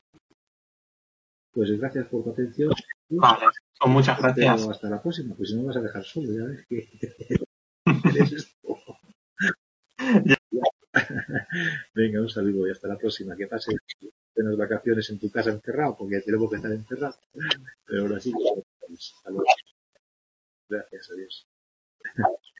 pues gracias por tu atención. Vale, pues muchas gracias. Pero hasta la próxima, pues si no me vas a dejar solo, ya ves que eres esto. Venga, un saludo y hasta la próxima. Que pases buenas vacaciones en tu casa encerrado, porque tenemos que estar encerrados. Pero ahora sí, hasta luego. Gracias, adiós.